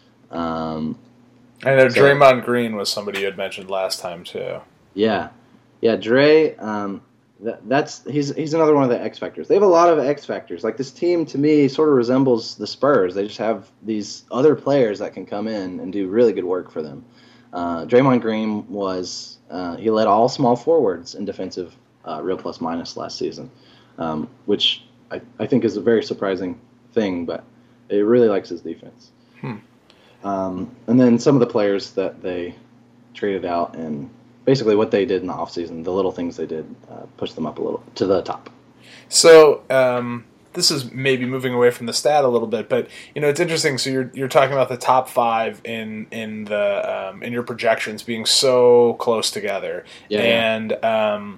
Um, I know so, Draymond Green was somebody you had mentioned last time too. Yeah, yeah, Dre. Um, that, that's he's he's another one of the X factors. They have a lot of X factors. Like, this team to me sort of resembles the Spurs. They just have these other players that can come in and do really good work for them. Uh, Draymond Green was uh, he led all small forwards in defensive uh, real plus minus last season, um, which I, I think is a very surprising thing. But it really likes his defense. Hmm. Um, and then some of the players that they traded out and basically what they did in the offseason, the little things they did, uh, pushed them up a little to the top. So um, this is maybe moving away from the stat a little bit, but you know, it's interesting. So you're you're talking about the top five in in the um, in your projections being so close together, Yeah, and um,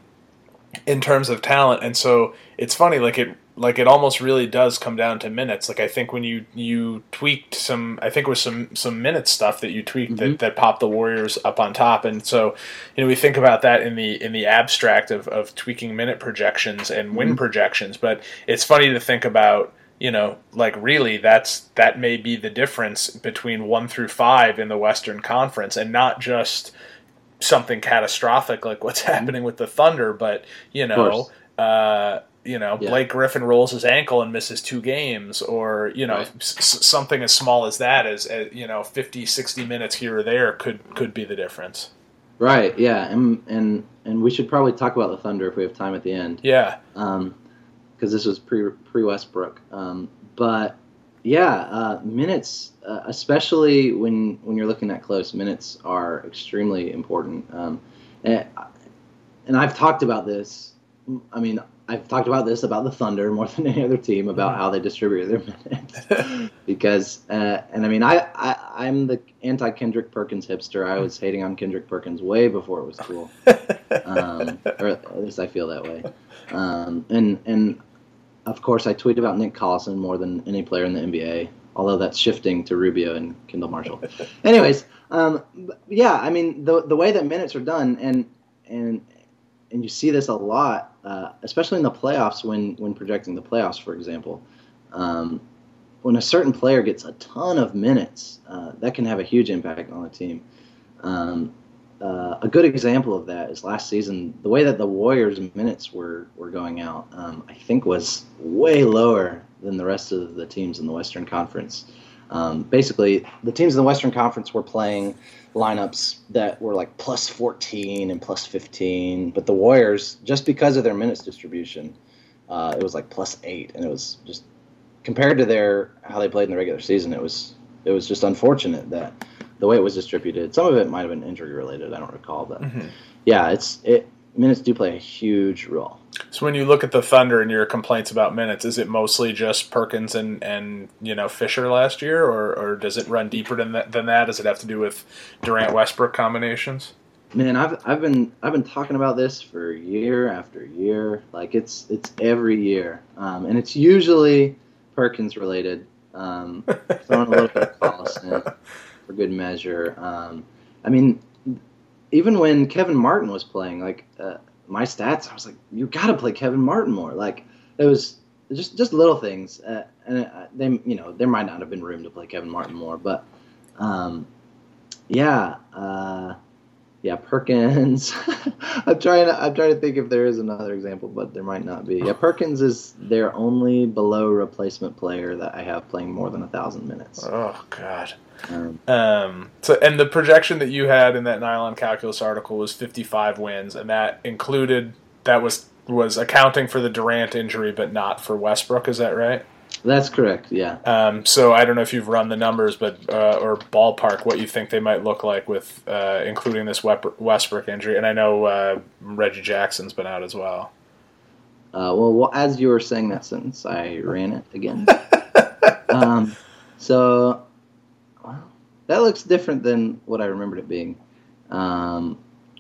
in terms of talent, and so it's funny, like it. Like, it almost really does come down to minutes. Like, I think when you, you tweaked some, I think it was some, some minute stuff that you tweaked mm-hmm. that, that popped the Warriors up on top. And so, you know, we think about that in the in the abstract of, of tweaking minute projections and win mm-hmm. projections. But it's funny to think about, you know, like, really that's that may be the difference between one through five in the Western Conference, and not just something catastrophic like what's happening with the Thunder, but, you know, uh, you know, yeah. Blake Griffin rolls his ankle and misses two games, or, you know, right. s- something as small as that, as, as, you know, fifty, sixty minutes here or there could could be the difference. Right, yeah, and and and we should probably talk about the Thunder if we have time at the end. Yeah. Um, because this was pre pre Westbrook. Um, but yeah, uh, minutes, uh, especially when when you're looking at close, minutes are extremely important. Um, and and I've talked about this. I mean. I've talked about this about the Thunder more than any other team about how they distribute their minutes because uh, and I mean I, I I'm the anti Kendrick Perkins hipster. I was hating on Kendrick Perkins way before it was cool, um, or at least I feel that way. Um, and and of course I tweet about Nick Collison more than any player in the N B A, although that's shifting to Rubio and Kendall Marshall. Anyways, um, yeah, I mean the the way that minutes are done, and and and you see this a lot. Uh, especially in the playoffs, when, when projecting the playoffs, for example, um, when a certain player gets a ton of minutes, uh, that can have a huge impact on the team. Um, uh, a good example of that is last season. The way that the Warriors' minutes were, were going out, um, I think, was way lower than the rest of the teams in the Western Conference. Um, basically, the teams in the Western Conference were playing lineups that were like plus fourteen and plus fifteen, but the Warriors, just because of their minutes distribution, uh, it was like plus eight, and it was just compared to their how they played in the regular season, it was it was just unfortunate that the way it was distributed. Some of it might have been injury related, I don't recall, but mm-hmm. yeah, it's it minutes do play a huge role. So when you look at the Thunder and your complaints about minutes, is it mostly just Perkins and, and you know Fisher last year, or, or does it run deeper than that, than that? Does it have to do with Durant Westbrook combinations? Man, I've I've been I've been talking about this for year after year. Like it's it's every year, um, and it's usually Perkins related. Um, throwing a little bit of Collison for good measure. Um, I mean, even when Kevin Martin was playing, like. Uh, my stats, I was like, you got to play Kevin Martin more. Like, it was just just little things. Uh, and they, you know, there might not have been room to play Kevin Martin more. But, um, yeah, uh, yeah, Perkins. I'm trying to I'm trying to think if there is another example, but there might not be. Yeah, Perkins is their only below replacement player that I have playing more than a thousand minutes. Oh God. Um, um, so, and the projection that you had in that Nylon Calculus article was fifty-five wins, and that included that was was accounting for the Durant injury, but not for Westbrook. Is that right? That's correct. Yeah. Um, so I don't know if you've run the numbers, but uh, or ballpark what you think they might look like with uh, including this Westbrook injury, and I know uh, Reggie Jackson's been out as well. Uh, well, well, as you were saying that sentence, I ran it again. um, so. That looks different than what I remembered it being. Um,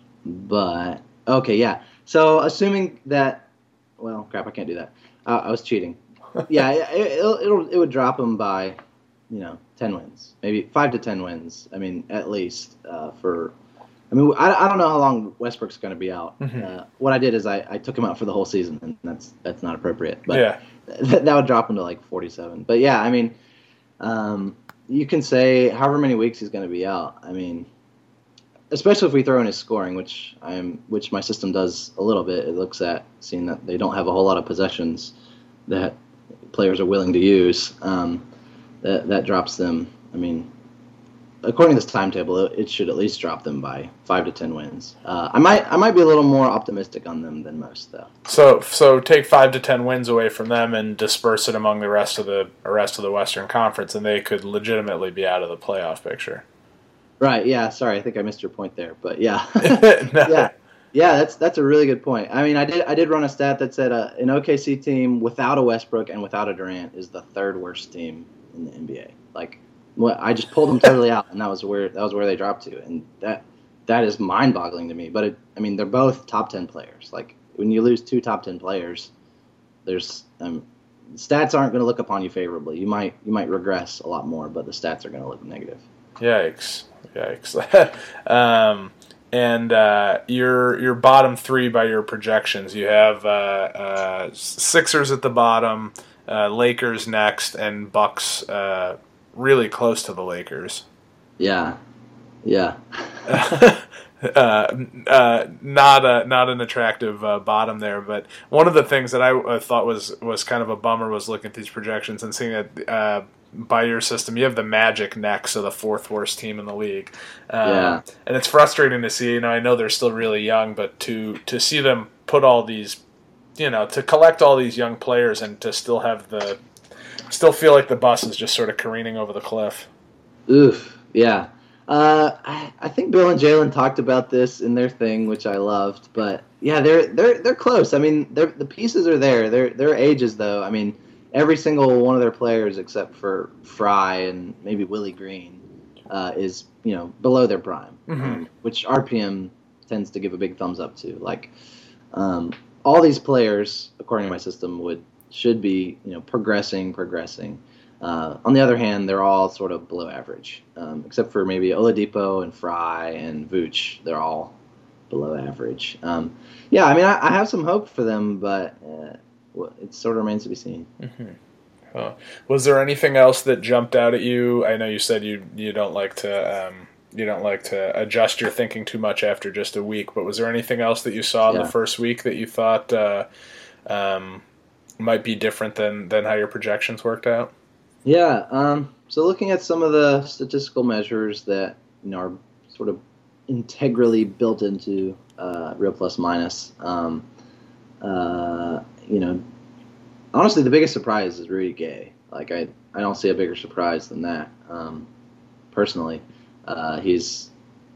but, okay, yeah. So, assuming that, well, crap, I can't do that. Uh, I was cheating. Yeah, it, it'll, it'll, it would drop them by, you know, ten wins. Maybe five to ten wins, I mean, at least. Uh, for, I mean, I, I don't know how long Westbrook's going to be out. Mm-hmm. Uh, what I did is I, I took him out for the whole season, and that's that's not appropriate. But yeah. th- that would drop him to, like, forty-seven. But, yeah, I mean... Um, you can say however many weeks he's going to be out. I mean, especially if we throw in his scoring, which I'm, which my system does a little bit. It looks at seeing that they don't have a whole lot of possessions that players are willing to use. Um, that that drops them. I mean, according to this timetable, it, it should at least drop them by five to ten wins. Uh, I might I might be a little more optimistic on them than most, though. So so take five to ten wins away from them and disperse it among the rest of the rest of the Western Conference, and they could legitimately be out of the playoff picture. Right. Yeah. Sorry, I think I missed your point there, but yeah, no. yeah, yeah. That's that's a really good point. I mean, I did I did run a stat that said uh, an O K C team without a Westbrook and without a Durant is the third worst team in the N B A. Like. Well, I just pulled them totally out, and that was where that was where they dropped to, and that that is mind-boggling to me. But it, I mean, they're both top ten players. Like when you lose two top ten players, there's um, stats aren't going to look upon you favorably. You might you might regress a lot more, but the stats are going to look negative. Yikes! Yikes! um, and uh, your your bottom three by your projections, you have uh, uh, Sixers at the bottom, uh, Lakers next, and Bucks. Uh, really close to the Lakers. Yeah, yeah. uh, uh, not a not an attractive uh, bottom there, but one of the things that I uh, thought was was kind of a bummer was looking at these projections and seeing that uh, by your system you have the Magic next, so the fourth worst team in the league. Um, yeah, and it's frustrating to see. You know, I know they're still really young, but to to see them put all these, you know, to collect all these young players and to still have the Still feel like the bus is just sort of careening over the cliff. Oof, yeah. Uh, I, I think Bill and Jalen talked about this in their thing, which I loved. But yeah, they're they're they're close. I mean, they're, the pieces are there. Their their ages, though. I mean, every single one of their players, except for Fry and maybe Willie Green, uh, is you know below their prime, mm-hmm. um, which R P M tends to give a big thumbs up to. Like, um, all these players, according to my system, would. should be, you know, progressing, progressing. Uh, on the other hand, they're all sort of below average, um, except for maybe Oladipo and Fry and Vooch. They're all below average. Um, yeah, I mean, I, I have some hope for them, but uh, it sort of remains to be seen. Mm-hmm. Huh. Was there anything else that jumped out at you? I know you said you you don't like to um, you don't like to adjust your thinking too much after just a week, but was there anything else that you saw in yeah. the first week that you thought uh, um, might be different than, than how your projections worked out? Yeah, um, so looking at some of the statistical measures that you know are sort of integrally built into uh, Real Plus Minus, um, uh, you know, honestly, the biggest surprise is Rudy Gay. Like I, I don't see a bigger surprise than that. Um, personally, uh, he's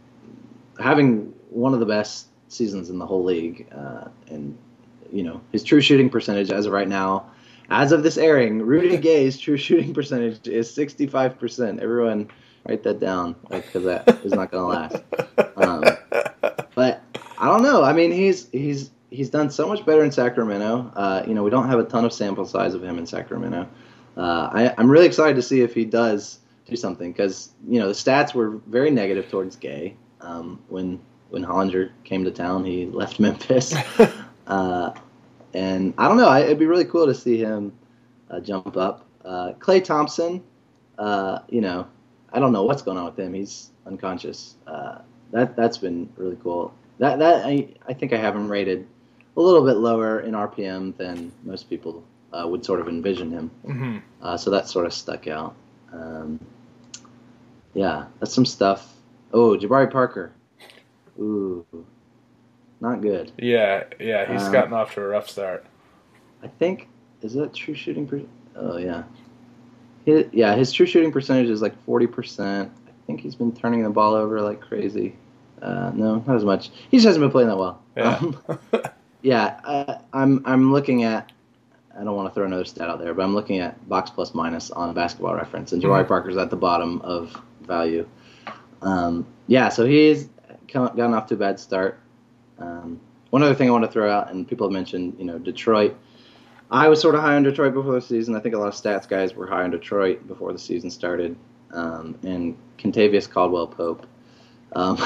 having one of the best seasons in the whole league, uh, and you know his true shooting percentage as of right now, as of this airing, Rudy Gay's true shooting percentage is sixty-five percent. Everyone, write that down because like, that is not going to last. Um, but I don't know. I mean, he's he's he's done so much better in Sacramento. Uh, you know, we don't have a ton of sample size of him in Sacramento. Uh, I, I'm really excited to see if he does do something because you know the stats were very negative towards Gay. Um, when when Hollinger came to town, he left Memphis, uh, and I don't know. I, it'd be really cool to see him uh, jump up. Uh, Klay Thompson, uh, you know, I don't know what's going on with him. He's unconscious. Uh, that that's been really cool. That that I I think I have him rated a little bit lower in R P M than most people uh, would sort of envision him. Mm-hmm. Uh, so that sort of stuck out. Um, yeah, that's some stuff. Oh, Jabari Parker. Ooh, not good. Yeah, yeah, he's um, gotten off to a rough start. I think, is that true shooting? Per- oh, yeah. His, yeah, his true shooting percentage is like forty percent. I think he's been turning the ball over like crazy. Uh, no, not as much. He just hasn't been playing that well. Yeah, Um, yeah uh, I'm, I'm looking at, I don't want to throw another stat out there, but I'm looking at box plus minus on Basketball Reference, and Jabari mm-hmm. Parker's at the bottom of value. Um, yeah, so he's gotten off to a bad start. Um, one other thing I want to throw out, and people have mentioned, you know, Detroit. I was sort of high on Detroit before the season. I think a lot of stats guys were high on Detroit before the season started. Um, and Kentavious Caldwell-Pope um,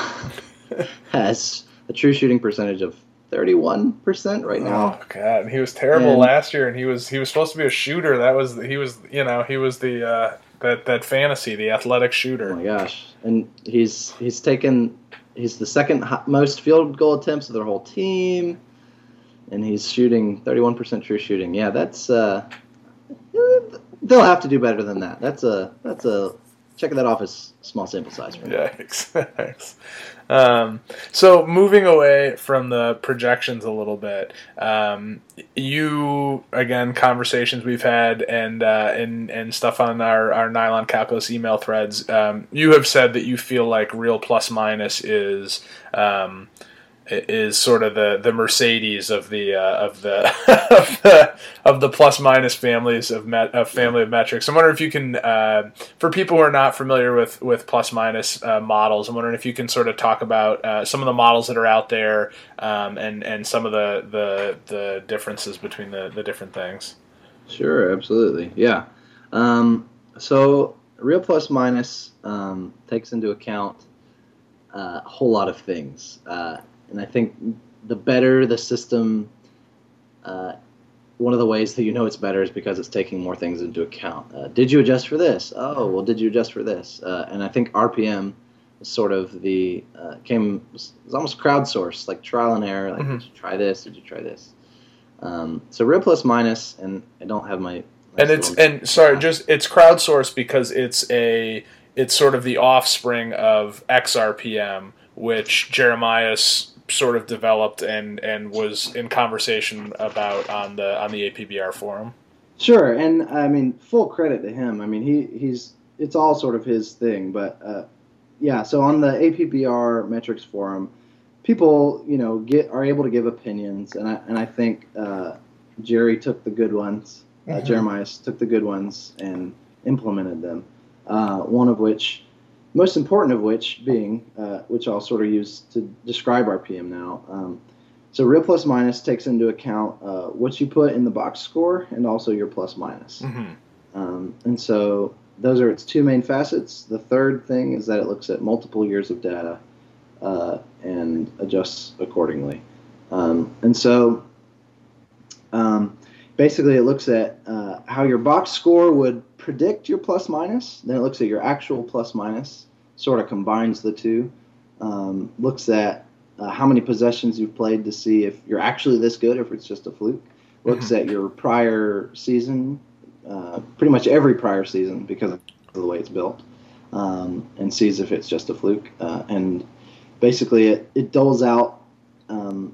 has a true shooting percentage of thirty-one percent right now. Oh God, he was terrible and, last year, and he was he was supposed to be a shooter. That was he was you know he was the uh, that that fantasy, the athletic shooter. Oh my gosh, and he's he's taken he's the second most field goal attempts of their whole team, and he's shooting thirty-one percent true shooting. Yeah, that's uh, they'll have to do better than that. That's a that's a checking that off as small sample size for me. Yikes. Um, so moving away from the projections a little bit, um, you, again, conversations we've had and uh, and, and stuff on our, our Nylon Calculus email threads, um, you have said that you feel like Real Plus Minus is um, is sort of the, the Mercedes of the uh, of the of the of the plus minus families of met, of family of metrics. I'm wondering if you can, uh, for people who are not familiar with with plus minus uh, models, I'm wondering if you can sort of talk about uh, some of the models that are out there um, and and some of the the, the differences between the, the different things. Sure, absolutely, yeah. Um, so Real Plus Minus um, takes into account uh, a whole lot of things. Uh, And I think the better the system, uh, one of the ways that you know it's better is because it's taking more things into account. Uh, did you adjust for this? Oh, well, did you adjust for this? Uh, and I think R P M is sort of the, uh, came, was almost crowdsourced, like trial and error. Like, mm-hmm. Did you try this? Did you try this? Um, so Real Plus Minus, and I don't have my. And it's, and sorry, just, it's crowdsourced because it's a, it's sort of the offspring of X R P M, which Jeremiah's sort of developed and, and was in conversation about on the on the A P B R forum. Sure, and I mean full credit to him. I mean he he's it's all sort of his thing, but uh, yeah. So on the A P B R metrics forum, people you know get are able to give opinions, and I and I think uh, Jerry took the good ones. Uh, mm-hmm. Jeremiah took the good ones and implemented them. Uh, one of which. Most important of which being, uh, which I'll sort of use to describe R P M now. Um, so Real Plus Minus takes into account uh, what you put in the box score and also your plus minus. Mm-hmm. Um, and so those are its two main facets. The third thing is that it looks at multiple years of data uh, and adjusts accordingly. Um, and so um, basically it looks at uh, how your box score would predict your plus minus, then it looks at your actual plus minus, sort of combines the two, um, looks at uh, how many possessions you've played to see if you're actually this good or if it's just a fluke, looks mm-hmm. at your prior season, uh, pretty much every prior season because the way it's built, um, and sees if it's just a fluke. Uh, and basically, it, it doles out um,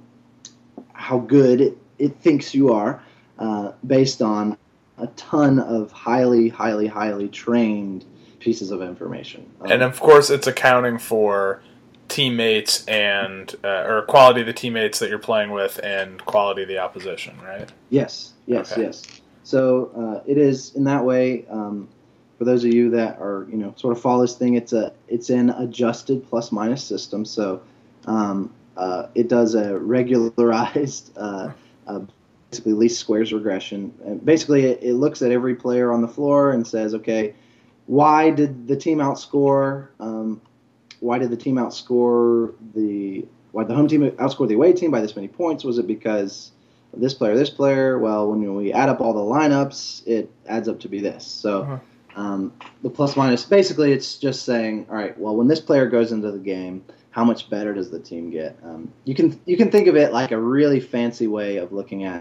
how good it, it thinks you are uh, based on a ton of highly, highly, highly trained pieces of information. Um, and of course, it's accounting for teammates and uh, or quality of the teammates that you're playing with and quality of the opposition, right? Yes, yes, okay. yes. So uh, it is in that way. Um, for those of you that are, you know, sort of follow this thing, it's a it's an adjusted plus minus system. So um, uh, it does a regularized, uh, uh, basically least squares regression. And basically, it, it looks at every player on the floor and says, okay, why did the team outscore? Um, why did the team outscore the? Why did the home team outscore the away team by this many points? Was it because of this player, this player? Well, when we add up all the lineups, it adds up to be this. So. Uh-huh. Um, the plus minus, basically, it's just saying, all right, well, when this player goes into the game, how much better does the team get? Um, you can you can think of it like a really fancy way of looking at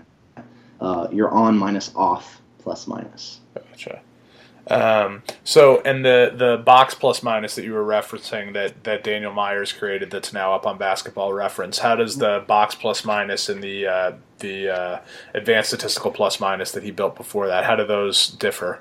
uh, your on minus off plus minus. Gotcha. Um, so, and the, the box plus minus that you were referencing that, that Daniel Myers created that's now up on Basketball Reference, how does the box plus minus and the uh, the uh, advanced statistical plus minus that he built before that, how do those differ?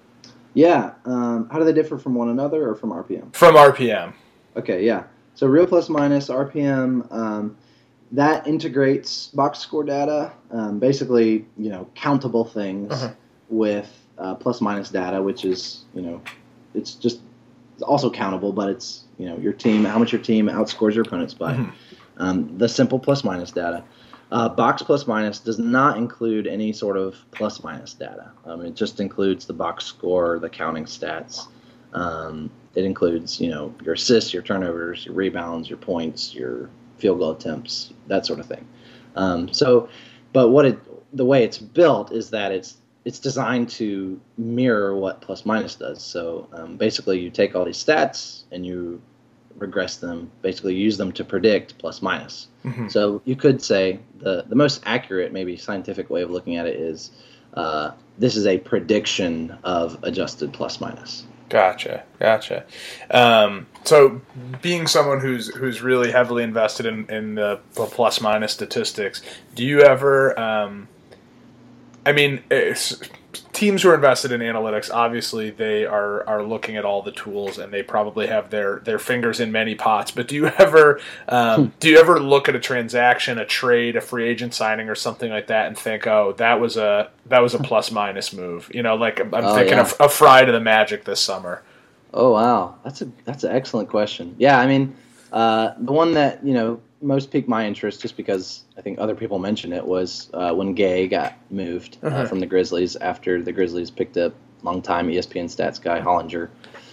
Yeah. Um, how do they differ from one another or from R P M? From R P M. Okay, yeah. So real plus minus, R P M, um, that integrates box score data, um, basically, you know, countable things uh-huh. with uh, plus minus data, which is, you know, it's just it's also countable, but it's, you know, your team, how much your team outscores your opponents by. Mm-hmm. Um, the simple plus minus data. Uh, box plus minus does not include any sort of plus minus data. Um, it just includes the box score, the counting stats. Um, it includes, you know, your assists, your turnovers, your rebounds, your points, your field goal attempts, that sort of thing. Um, so, but what it, the way it's built is that it's it's designed to mirror what plus minus does. So um, basically, you take all these stats and you regress them, basically use them to predict plus minus. Mm-hmm. So you could say the, the most accurate, maybe scientific way of looking at it is uh, this is a prediction of adjusted plus minus. Gotcha, gotcha. Um, so being someone who's who's really heavily invested in, in the plus minus statistics, do you ever, um, I mean, it's, teams who are invested in analytics, obviously they are, are looking at all the tools and they probably have their, their fingers in many pots. But do you ever um, do you ever look at a transaction, a trade, a free agent signing, or something like that, and think, oh, that was a that was a plus minus move? You know, like I'm oh, thinking yeah. of a Fry to the Magic this summer. Oh wow, that's a that's an excellent question. Yeah, I mean, uh, the one that you know most piqued my interest, just because I think other people mentioned it, was uh, when Gay got moved uh-huh. uh, from the Grizzlies after the Grizzlies picked up longtime E S P N stats guy Hollinger.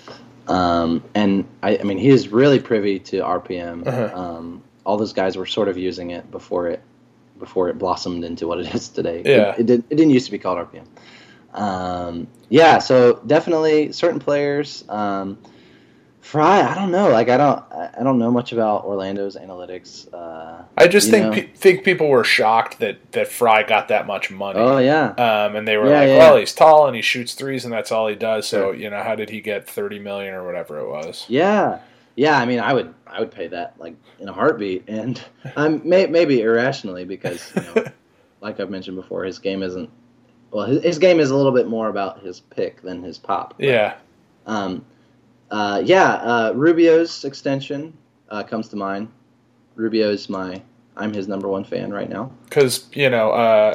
Um, and I, I mean, he is really privy to R P M. Uh-huh. Um, all those guys were sort of using it before it before it blossomed into what it is today. Yeah. It, it, did, it didn't used to be called R P M. Um, yeah, so definitely certain players. Um, Fry, I don't know. Like I don't, I don't know much about Orlando's analytics. Uh, I just think pe- think people were shocked that, that Fry got that much money. Oh yeah, um, and they were yeah, like, yeah. "Well, he's tall and he shoots threes, and that's all he does." So sure. you know, how did he get thirty million or whatever it was? Yeah, yeah. I mean, I would, I would pay that like in a heartbeat, and um, may, maybe irrationally because you know, like I've mentioned before, his game isn't. Well, his, his game is a little bit more about his pick than his pop. But, yeah. Um. Uh, yeah, uh, Rubio's extension uh, comes to mind. Rubio's my, I'm his number one fan right now. Because, you know, uh,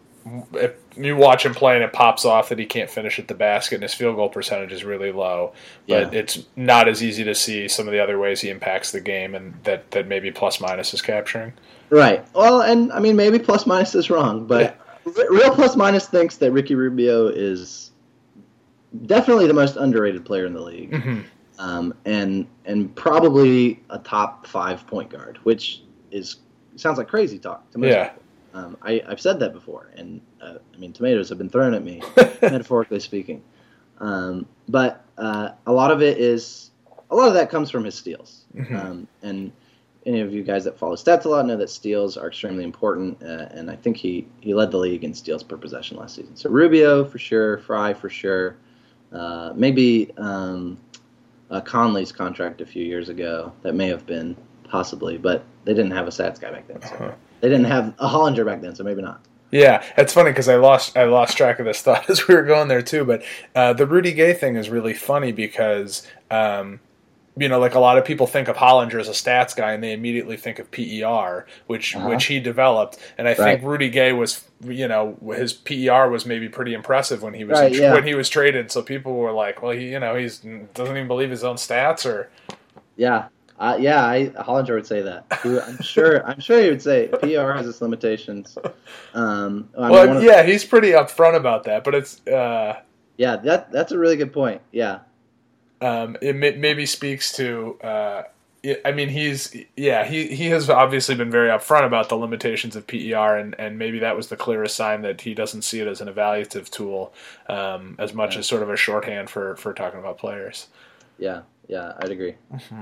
if you watch him play and it pops off that he can't finish at the basket and his field goal percentage is really low, but yeah. it's not as easy to see some of the other ways he impacts the game and that, that maybe plus minus is capturing. Right. Well, and I mean, maybe plus minus is wrong, but yeah. real plus minus thinks that Ricky Rubio is definitely the most underrated player in the league, mm-hmm. um, and and probably a top five point guard, which is sounds like crazy talk to most yeah. people. Um, I, I've said that before, and uh, I mean tomatoes have been thrown at me, metaphorically speaking. Um, but uh, a lot of it is a lot of that comes from his steals, mm-hmm. um, and any of you guys that follow stats a lot know that steals are extremely important, uh, and I think he he led the league in steals per possession last season. So Rubio for sure, Fry for sure. Uh, maybe um, uh, Conley's contract a few years ago. That may have been possibly, but they didn't have a stats guy back then. So uh-huh. They didn't have a Hollinger back then, so maybe not. Yeah, it's funny because I lost I lost track of this thought as we were going there too. But uh, the Rudy Gay thing is really funny because um, you know, like a lot of people think of Hollinger as a stats guy, and they immediately think of P E R, which uh-huh. which he developed. And I think right. Rudy Gay was, you know, his P E R was maybe pretty impressive when he was right, in, yeah. when he was traded. So people were like, well, he you know he's doesn't even believe his own stats, or yeah. Uh, yeah, I, Hollinger would say that. He, I'm sure. I'm sure he would say P R has its limitations. Um, I well, mean, yeah, he's pretty upfront about that. But it's uh, yeah, that that's a really good point. Yeah, um, it may, maybe speaks to. Uh, I mean, he's yeah, he he has obviously been very upfront about the limitations of P E R, and, and maybe that was the clearest sign that he doesn't see it as an evaluative tool um, as much yeah. as sort of a shorthand for for talking about players. Yeah, yeah, I'd agree. Mm-hmm.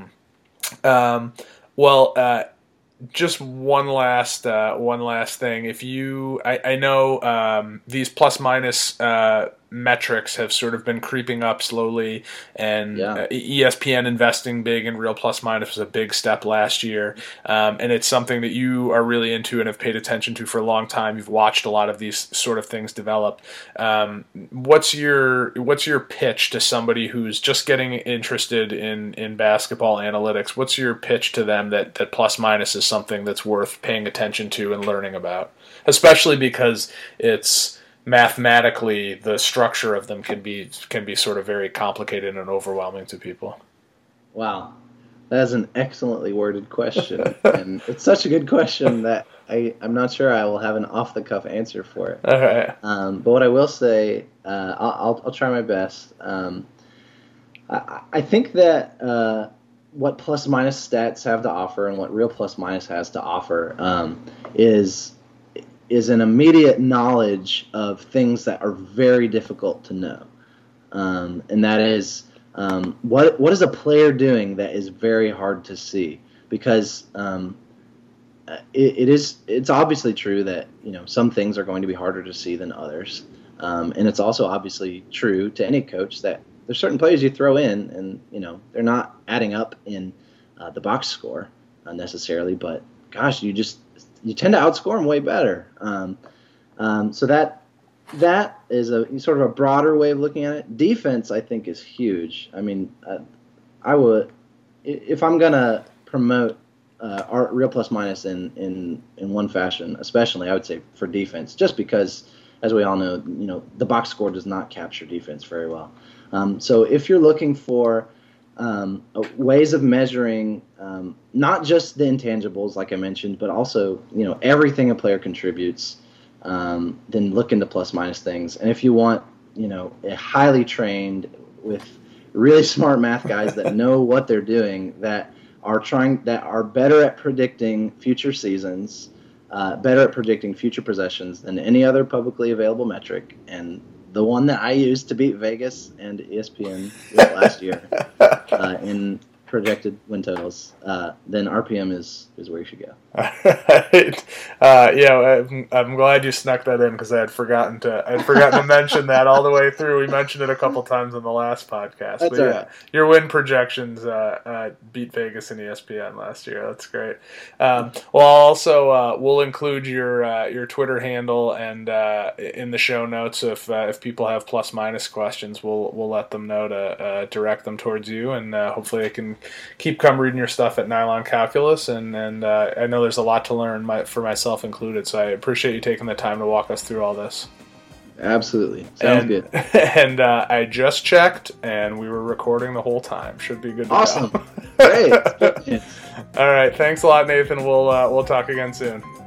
Um, well, uh, just one last, uh, one last thing. If you, I, I know, um, these plus minus, uh, metrics have sort of been creeping up slowly, and yeah. uh, E S P N investing big in real plus minus was a big step last year. Um, and it's something that you are really into and have paid attention to for a long time. You've watched a lot of these sort of things develop. Um, what's your, what's your pitch to somebody who's just getting interested in, in basketball analytics? What's your pitch to them that, that plus minus is something that's worth paying attention to and learning about, especially because it's, mathematically, the structure of them can be can be sort of very complicated and overwhelming to people. Wow, that is an excellently worded question, and it's such a good question that I, I'm not sure I will have an off the cuff answer for it. All right. Um, but what I will say, uh, I'll, I'll I'll try my best. Um, I, I think that uh, what plus minus stats have to offer and what real plus minus has to offer um, is. is an immediate knowledge of things that are very difficult to know. Um, and that is, um, what what is a player doing that is very hard to see? Because um, it, it is it's obviously true that, you know, some things are going to be harder to see than others. Um, and it's also obviously true to any coach that there's certain players you throw in and, you know, they're not adding up in uh, the box score uh, necessarily, but gosh, you just you tend to outscore them way better. Um, um, so that that is a sort of a broader way of looking at it. Defense, I think, is huge. I mean, uh, I would if I'm gonna promote uh, our real plus minus in, in in one fashion, especially, I would say for defense, just because, as we all know, you know, the box score does not capture defense very well. Um, so if you're looking for Um, ways of measuring um, not just the intangibles, like I mentioned, but also, you know, everything a player contributes, um, then look into plus minus things. And if you want, you know, a highly trained with really smart math guys that know what they're doing, that are trying, that are better at predicting future seasons, uh, better at predicting future possessions than any other publicly available metric, and the one that I used to beat Vegas and E S P N last year uh, in projected win totals, uh, then R P M is, is where you should go. All right. Uh, yeah, I'm, I'm glad you snuck that in because I had forgotten to I had forgotten to mention that all the way through. We mentioned it a couple times on the last podcast. That's but all yeah, right. Your win projections uh, uh, beat Vegas and E S P N last year. That's great. Um, well, also uh, we'll include your uh, your Twitter handle and uh, in the show notes. If uh, if people have plus minus questions, we'll we'll let them know to uh, direct them towards you, and uh, hopefully they can keep come reading your stuff at Nylon Calculus. And and uh, I know there's a lot to learn, my, for myself included. So I appreciate you taking the time to walk us through all this. Absolutely, sounds and, good. And uh, I just checked, and we were recording the whole time. Should be good to awesome. go. Great. All right, thanks a lot, Nathan. We'll uh, we'll talk again soon.